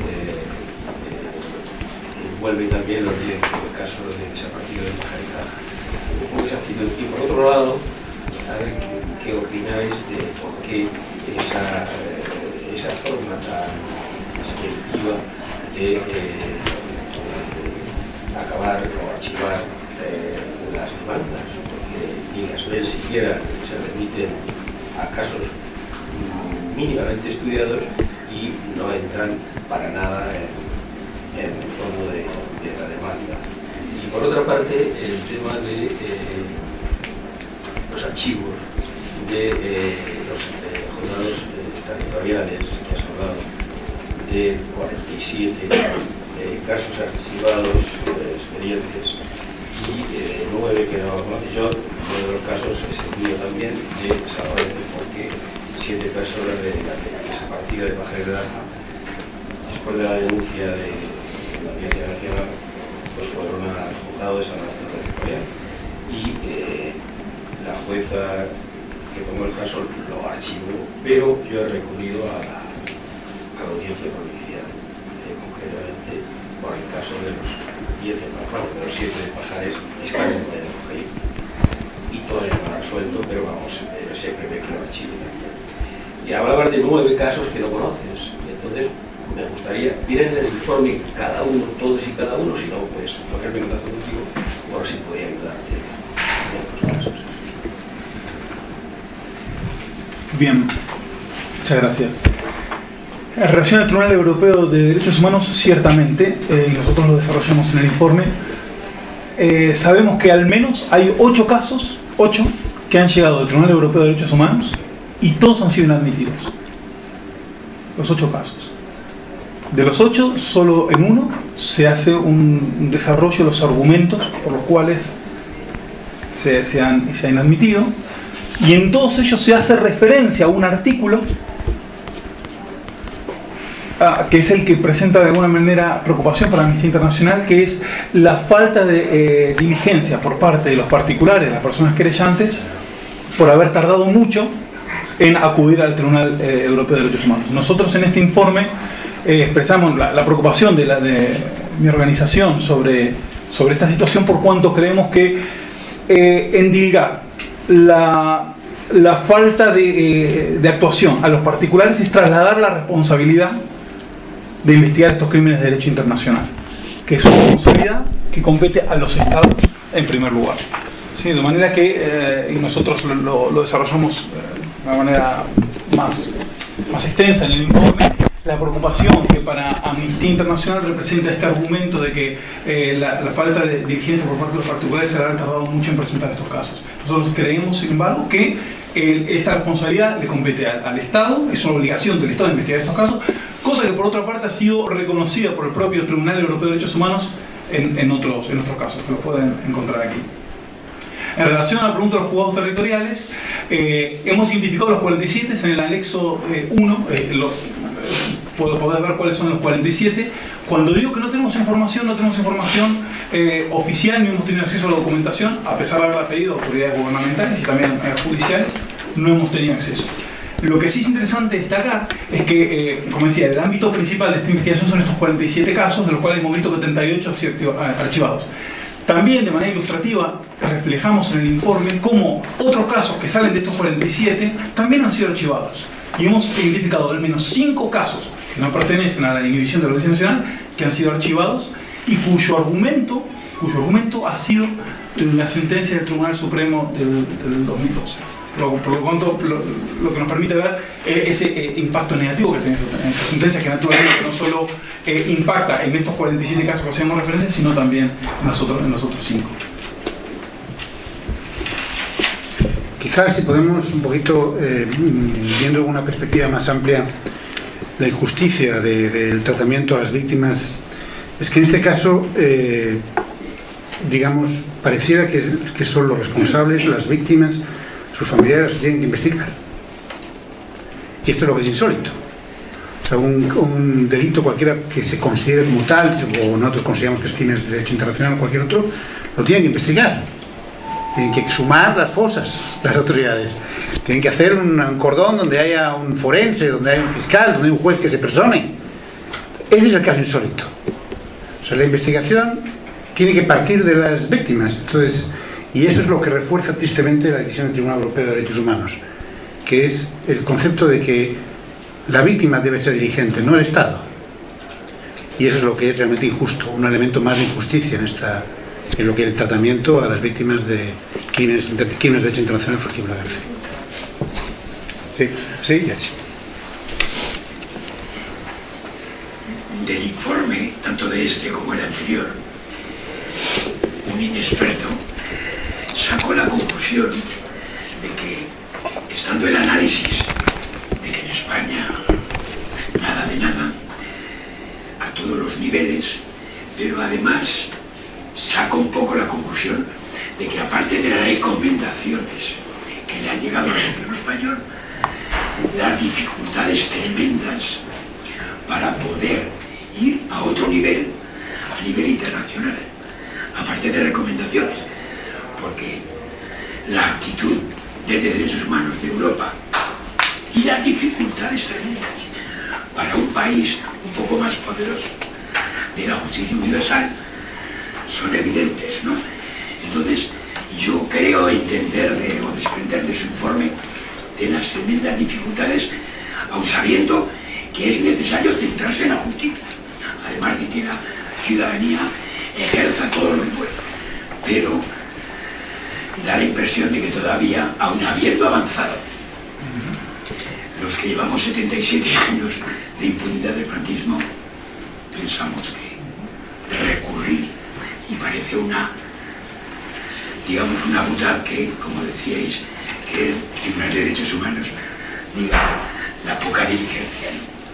H: vuelve también los diez el caso de desaparecido de Majarita. ¿Cómo esa actitud? Y por otro lado, a ver qué, qué opináis de por qué esa, eh, esa forma tan selectiva de eh, acabar o archivar eh, las demandas, porque ni las leyes siquiera se remiten a casos mínimamente estudiados y no entran para nada en en el fondo de, de la demanda. Y por otra parte, el tema de eh, los archivos de eh, los eh, juzgados eh, territoriales, que has hablado de cuarenta y siete eh, casos archivados, eh, expedientes, y eh, nueve que no conoce yo. Uno de los casos es el mío también, de Salvador, porque siete personas de la desaparecida de Majarita, después de la denuncia de la Audiencia Nacional, pues fueron al juzgado de San Martín Territorial y eh, jueza que tomó el caso lo archivó, pero yo he recurrido a la, a la audiencia provincial, eh, concretamente por el caso de los diez de Pajares, de los siete de Pajares, que están en Valladolid y todavía no ha resuelto, pero vamos, eh, se prevé que lo archive también. Y hablabas de nueve casos que no conoces, entonces me gustaría, miren el informe cada uno, todos y cada uno, si no, pues ponerme en contacto contigo, por si podía ayudarte en otros casos.
C: Bien, muchas gracias. En relación al Tribunal Europeo de Derechos Humanos, ciertamente, eh, y nosotros lo desarrollamos en el informe, eh, sabemos que al menos hay ocho casos, ocho, que han llegado al Tribunal Europeo de Derechos Humanos y todos han sido inadmitidos. Los ocho casos. De los ocho, solo en uno se hace un desarrollo de los argumentos por los cuales se, se, han, se han admitido, y en todos ellos se hace referencia a un artículo ah, que es el que presenta de alguna manera preocupación para Amnistía Internacional, que es la falta de eh, diligencia por parte de los particulares, de las personas querellantes, por haber tardado mucho en acudir al Tribunal eh, Europeo de Derechos Humanos. Nosotros en este informe eh, expresamos la, la preocupación de, la, de mi organización sobre, sobre esta situación, por cuanto creemos que eh, endilgar la, la falta de, eh, de actuación a los particulares es trasladar la responsabilidad de investigar estos crímenes de derecho internacional, que es una responsabilidad que compete a los Estados en primer lugar. ¿Sí? De manera que, eh, y nosotros lo, lo, lo desarrollamos eh, de una manera más, más extensa en el informe, la preocupación que para Amnistía Internacional representa este argumento de que eh, la, la falta de diligencia por parte de los particulares se habrá tardado mucho en presentar estos casos. Nosotros creemos, sin embargo, que el, esta responsabilidad le compete al, al Estado, es una obligación del Estado de investigar estos casos, cosa que por otra parte ha sido reconocida por el propio Tribunal Europeo de Derechos Humanos en, en, otros, en otros casos, que lo pueden encontrar aquí. En relación a la pregunta de los juzgados territoriales, eh, hemos identificado los cuarenta y siete en el anexo eh, uno, eh, lo, podés ver cuáles son los cuarenta y siete. Cuando digo que no tenemos información, no tenemos información eh, oficial, ni hemos tenido acceso a la documentación, a pesar de haberla pedido a autoridades gubernamentales y también eh, judiciales, no hemos tenido acceso. Lo que sí es interesante destacar es que, eh, como decía, el ámbito principal de esta investigación son estos cuarenta y siete casos, de los cuales hemos visto que treinta y ocho han sido archivados. También, de manera ilustrativa, reflejamos en el informe cómo otros casos que salen de estos cuarenta y siete también han sido archivados. Y hemos identificado al menos cinco casos que no pertenecen a la inhibición de la Audiencia Nacional, que han sido archivados y cuyo argumento, cuyo argumento ha sido la sentencia del Tribunal Supremo del, del dos mil doce. Por lo tanto, lo, lo que nos permite ver eh, ese eh, impacto negativo que tiene esa sentencia, que naturalmente no solo eh, impacta en estos cuarenta y siete casos que hacemos referencia, sino también en los otros, en los otros cinco.
A: Quizás si podemos un poquito, eh, viendo una perspectiva más amplia, la injusticia de, del tratamiento a las víctimas, es que en este caso, eh, digamos, pareciera que, que son los responsables, las víctimas, sus familiares, los tienen que investigar. Y esto es lo que es insólito. O sea, un, un delito cualquiera que se considere como tal, o nosotros consideramos que es crimen de derecho internacional o cualquier otro, lo tienen que investigar. Tienen que sumar las fosas, las autoridades. Tienen que hacer un, un cordón donde haya un forense, donde haya un fiscal, donde haya un juez que se persone. Ese es el caso insólito. O sea, la investigación tiene que partir de las víctimas. Entonces, y eso es lo que refuerza tristemente la decisión del Tribunal Europeo de Derechos Humanos, que es el concepto de que la víctima debe ser diligente, no el Estado. Y eso es lo que es realmente injusto, un elemento más de injusticia en esta, en lo que es el tratamiento a las víctimas de crímenes, de crímenes de derecho internacional infractible a la cárcel. Sí, sí, ya sí.
I: Del informe, tanto de este como el anterior, un inexperto sacó la conclusión de que, estando el análisis de que en España nada de nada, a todos los niveles, pero además sacó un poco la conclusión de que, aparte de las recomendaciones que le han llegado al gobierno español, las dificultades tremendas para poder ir a otro nivel, a nivel internacional, aparte de recomendaciones, porque la actitud de derechos humanos de Europa y las dificultades tremendas para un país un poco más poderoso de la justicia universal son evidentes, ¿no? Entonces, yo creo entender de, o desprender de su informe de las tremendas dificultades, aun sabiendo que es necesario centrarse en la justicia, además de que la ciudadanía ejerza todo lo que puede. Pero da la impresión de que todavía, aun habiendo avanzado, los que llevamos setenta y siete años de impunidad del franquismo, pensamos que recurrir, y parece una, digamos, una butad que, como decíais, que el Tribunal de Derechos Humanos diga la poca diligencia.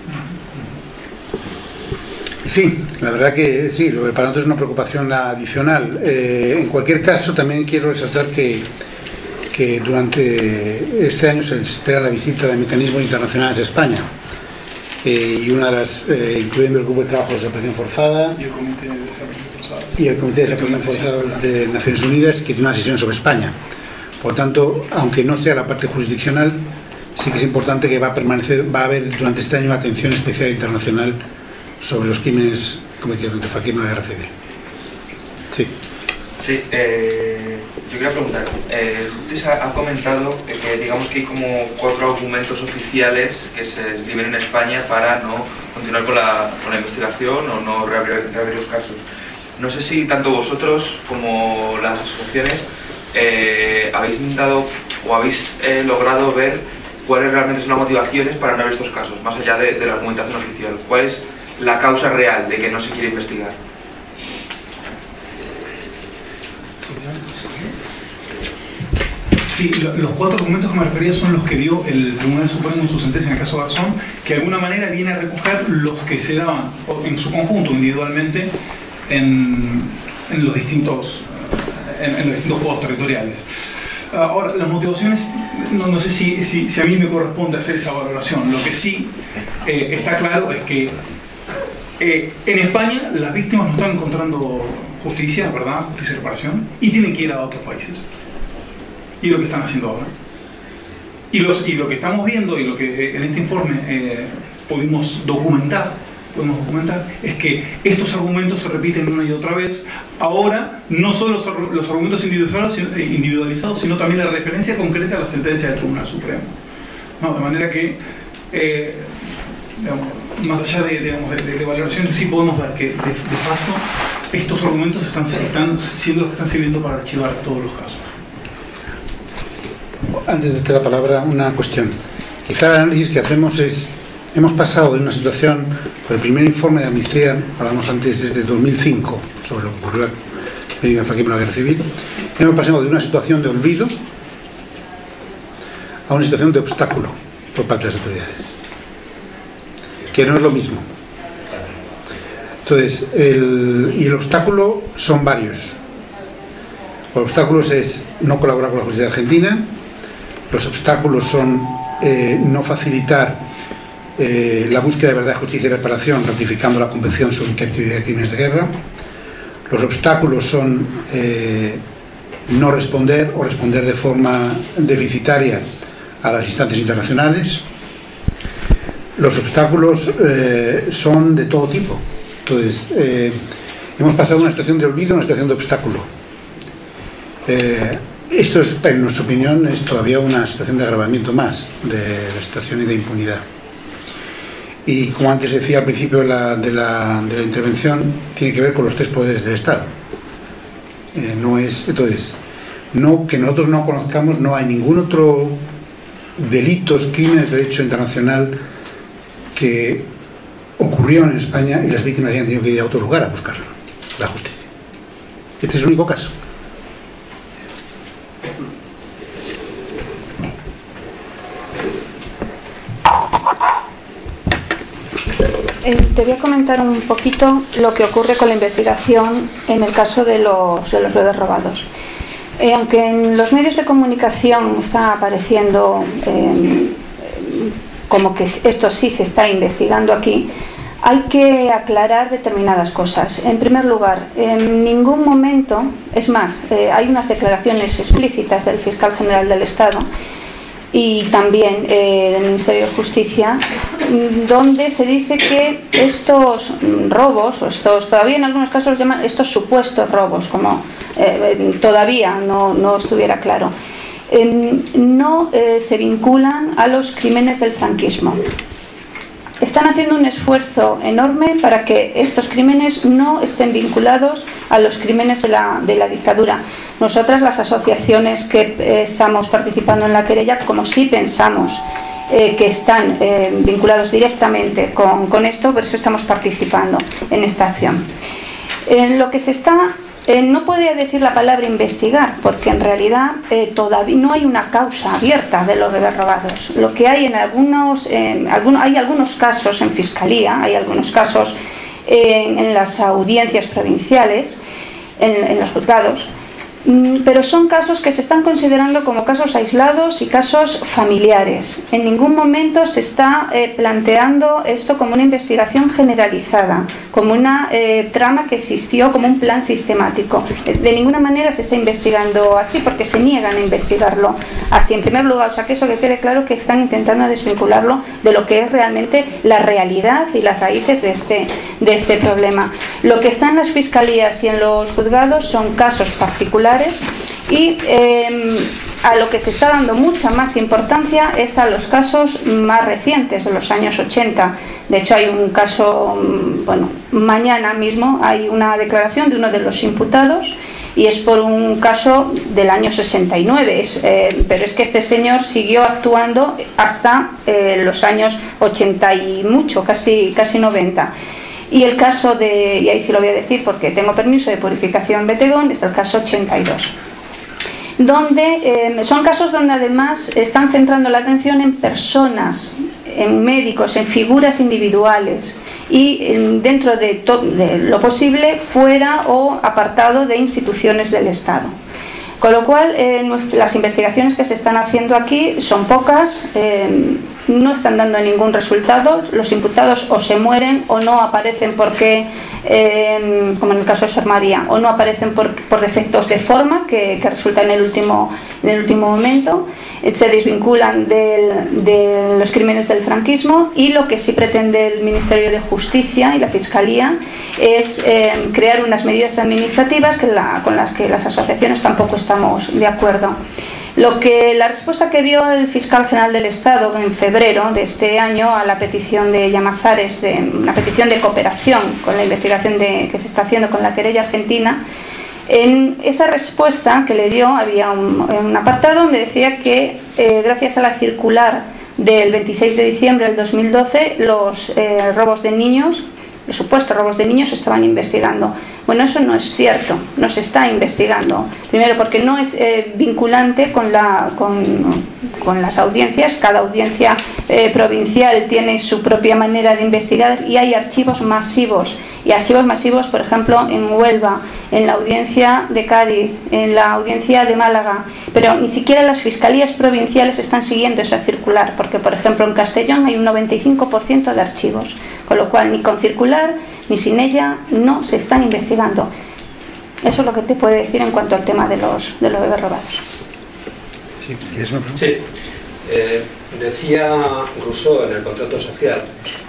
A: Sí, la verdad que sí, lo que para nosotros es una preocupación adicional. Eh, en cualquier caso, también quiero resaltar que, que durante este año se espera la visita de mecanismos internacionales a España, eh, y una de las, eh, incluyendo el grupo de trabajo de desaparición forzada
C: y el comité de desaparición forzada
A: y el comité de desaparición forzada de Naciones Unidas, que tiene una sesión sobre España. Por tanto, aunque no sea la parte jurisdiccional, sí que es importante que va a permanecer, va a haber durante este año atención especial internacional sobre los crímenes cometidos durante el franquismo y la guerra civil. Sí.
J: Sí, eh, yo quería preguntar, eh, Justiz ha, ha comentado que digamos que hay como cuatro argumentos oficiales que se escriben en España para no continuar con la, con la investigación o no reabrir, reabrir los casos. No sé si tanto vosotros como las asociaciones eh, habéis intentado o habéis eh, logrado ver cuáles realmente son las motivaciones para no abrir estos casos, más allá de, de la argumentación oficial. ¿Cuál es la causa real de que no se quiere investigar?
C: Sí, los cuatro argumentos que me refería son los que dio el Tribunal Supremo en su sentencia en el caso Garzón, que de alguna manera viene a recoger los que se daban en su conjunto, individualmente, en, en los distintos en, en los distintos juegos territoriales. Ahora, las motivaciones, no, no sé si, si, si a mí me corresponde hacer esa valoración. Lo que sí eh, está claro es que eh, en España las víctimas no están encontrando justicia, ¿verdad? Justicia y reparación, y tienen que ir a otros países. Y lo que están haciendo ahora. Y, los, y lo que estamos viendo y lo que en este informe eh, pudimos documentar, podemos documentar es que estos argumentos se repiten una y otra vez. Ahora, no solo los, los argumentos individualizados, individualizados, sino también la referencia concreta a la sentencia del Tribunal Supremo. ¿No? De manera que, eh, digamos, más allá de, digamos, de, de, de valoraciones, sí podemos ver que de, de facto estos argumentos están, están siendo los que están sirviendo para archivar todos los casos.
A: Antes de darte la palabra, una cuestión. Quizá el análisis que hacemos es, hemos pasado de una situación, por el primer informe de Amnistía, hablamos antes desde dos mil cinco, sobre lo que ocurrió en el franquismo y la guerra civil, hemos pasado de una situación de olvido a una situación de obstáculo por parte de las autoridades, que no es lo mismo. Entonces, el, y el obstáculo son varios. Los obstáculos es no colaborar con la justicia argentina. Los obstáculos son eh, no facilitar eh, la búsqueda de verdad, justicia y reparación, ratificando la Convención sobre Incautividad de Crímenes de Guerra. Los obstáculos son eh, no responder o responder de forma deficitaria a las instancias internacionales. Los obstáculos eh, son de todo tipo. Entonces, eh, hemos pasado de una situación de olvido a una situación de obstáculo. Eh, Esto es, en nuestra opinión, es todavía una situación de agravamiento más de la situación y de impunidad. Y como antes decía al principio de la, de la, de la intervención, tiene que ver con los tres poderes del Estado. Eh, no es, entonces, no, que nosotros no conozcamos, no hay ningún otro delitos, crímenes de derecho internacional que ocurrieron en España y las víctimas hayan tenido que ir a otro lugar a buscarlo, la justicia. Este es el único caso.
B: Eh, te voy a comentar un poquito lo que ocurre con la investigación en el caso de los, de los bebés robados. Eh, aunque en los medios de comunicación está apareciendo eh, como que esto sí se está investigando aquí, hay que aclarar determinadas cosas. En primer lugar, en ningún momento, es más, eh, hay unas declaraciones explícitas del Fiscal General del Estado y también eh, del Ministerio de Justicia, donde se dice que estos robos, o estos, todavía en algunos casos los llaman estos supuestos robos, como eh, todavía no, no estuviera claro, eh, no eh, se vinculan a los crímenes del franquismo. Están haciendo un esfuerzo enorme para que estos crímenes no estén vinculados a los crímenes de la, de la dictadura. Nosotras, las asociaciones que eh, estamos participando en la querella, como sí pensamos eh, que están eh, vinculados directamente con, con esto, por eso estamos participando en esta acción. En lo que se está... Eh, no podría decir la palabra investigar, porque en realidad eh, todavía no hay una causa abierta de los bebés robados. Lo que hay en algunos, eh, algún, hay algunos casos en fiscalía, hay algunos casos eh, en las audiencias provinciales, en, en los juzgados, pero son casos que se están considerando como casos aislados y casos familiares. En ningún momento se está eh, planteando esto como una investigación generalizada, como una eh, trama que existió, como un plan sistemático. De ninguna manera se está investigando así, porque se niegan a investigarlo así. En primer lugar, o sea, que eso que quede claro, que están intentando desvincularlo de lo que es realmente la realidad y las raíces de este, de este problema. Lo que está en las fiscalías y en los juzgados son casos particulares, y eh, a lo que se está dando mucha más importancia es a los casos más recientes, de los años ochenta. De hecho, hay un caso, bueno, mañana mismo hay una declaración de uno de los imputados, y es por un caso del año sesenta y nueve, es, eh, pero es que este señor siguió actuando hasta eh, los años ochenta y mucho, casi, casi noventa. Y el caso de, y ahí sí lo voy a decir porque tengo permiso, de Purificación Betegón, es el caso ochenta y dos, donde eh, son casos donde además están centrando la atención en personas, en médicos, en figuras individuales, y eh, dentro de, to, de lo posible fuera o apartado de instituciones del Estado. Con lo cual, eh, las investigaciones que se están haciendo aquí son pocas, eh, no están dando ningún resultado. Los imputados o se mueren o no aparecen porque, eh, como en el caso de Sor María, o no aparecen por, por defectos de forma que, que resultan en el último, en el último momento, eh, se desvinculan del, de los crímenes del franquismo, y lo que sí pretende el Ministerio de Justicia y la Fiscalía es eh, crear unas medidas administrativas que la, con las que las asociaciones tampoco estamos de acuerdo. Lo que la respuesta que dio el Fiscal General del Estado en febrero de este año a la petición de Llamazares, de una petición de cooperación con la investigación de, que se está haciendo con la querella argentina, en esa respuesta que le dio había un, un apartado donde decía que eh, gracias a la circular del veintiséis de diciembre del dos mil doce los eh, robos de niños, los supuestos robos de niños, se estaban investigando. Bueno, eso no es cierto, no se está investigando. Primero, porque no es eh, vinculante con, la, con, con las audiencias. Cada audiencia eh, provincial tiene su propia manera de investigar, y hay archivos masivos. Y archivos masivos, por ejemplo, en Huelva, en la audiencia de Cádiz, en la audiencia de Málaga. Pero ni siquiera las fiscalías provinciales están siguiendo esa circular, porque, por ejemplo, en Castellón hay un noventa y cinco por ciento de archivos. Con lo cual, ni con circular ni sin ella no se están investigando. Eso es lo que te puedo decir en cuanto al tema de los, de los bebés robados.
A: Sí, ¿es una pregunta?
K: Sí. Eh, decía Rousseau en el contrato social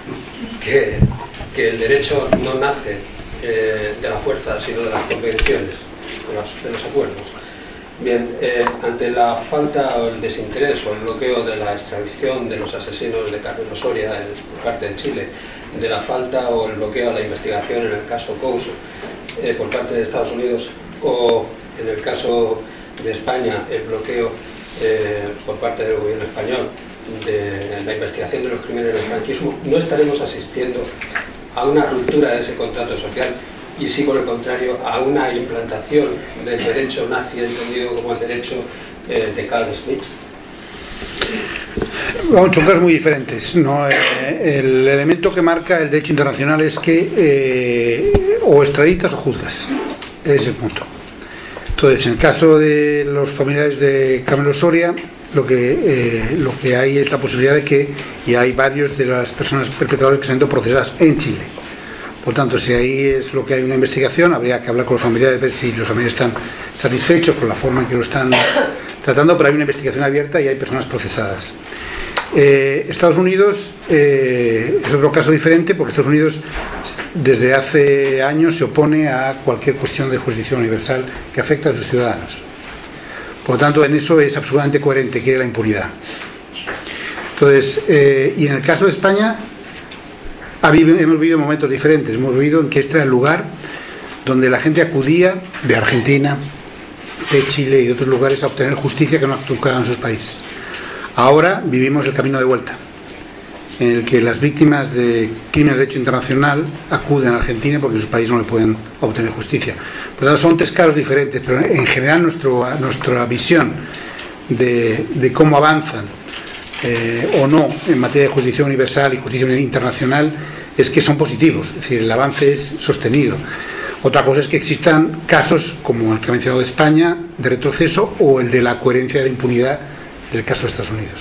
K: que, que el derecho no nace eh, de la fuerza, sino de las convenciones, de los, de los acuerdos. Bien, eh, ante la falta o el desinterés o el bloqueo de la extradición de los asesinos de Carmen Osoria por parte de Chile, de la falta o el bloqueo a la investigación en el caso Couso eh, por parte de Estados Unidos, o en el caso de España el bloqueo eh, por parte del gobierno español de la investigación de los crímenes del franquismo, no estaremos asistiendo a una ruptura de ese contrato social, y sí, por el contrario, a una implantación del derecho nazi entendido como el derecho eh, de Carl Schmitt.
A: Son cosas muy diferentes, ¿no? Eh, el elemento que marca el derecho internacional es que eh, o extraditas o juzgas. Ese es el punto. Entonces, en el caso de los familiares de Carmen Osoria, lo que, eh, lo que hay es la posibilidad de que, y hay varios de las personas perpetradoras que se han sido procesadas en Chile. Por tanto, si ahí es lo que hay una investigación, habría que hablar con los familiares, ver si los familiares están satisfechos con la forma en que lo están tratando, pero hay una investigación abierta y hay personas procesadas. Eh, Estados Unidos eh, es otro caso diferente, porque Estados Unidos desde hace años se opone a cualquier cuestión de jurisdicción universal que afecta a sus ciudadanos. Por lo tanto, en eso es absolutamente coherente, quiere la impunidad. Entonces, eh, y en el caso de España, ha habido, hemos vivido momentos diferentes. Hemos vivido en que este era el lugar donde la gente acudía de Argentina, de Chile y de otros lugares a obtener justicia que no actuaba en sus países. Ahora vivimos el camino de vuelta, en el que las víctimas de crímenes de derecho internacional acuden a Argentina porque en su país no le pueden obtener justicia. Por lo tanto, son tres casos diferentes, pero en general nuestro, nuestra visión de, de cómo avanzan eh, o no en materia de justicia universal y justicia internacional es que son positivos, es decir, el avance es sostenido. Otra cosa es que existan casos como el que ha mencionado de España, de retroceso, o el de la coherencia de la impunidad del caso de Estados Unidos.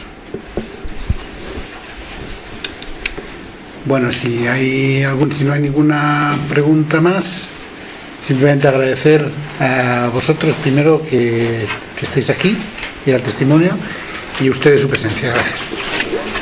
A: Bueno, si hay algún, si no hay ninguna pregunta más, simplemente agradecer a vosotros primero que, que estéis aquí y al testimonio, y a ustedes su presencia. Gracias.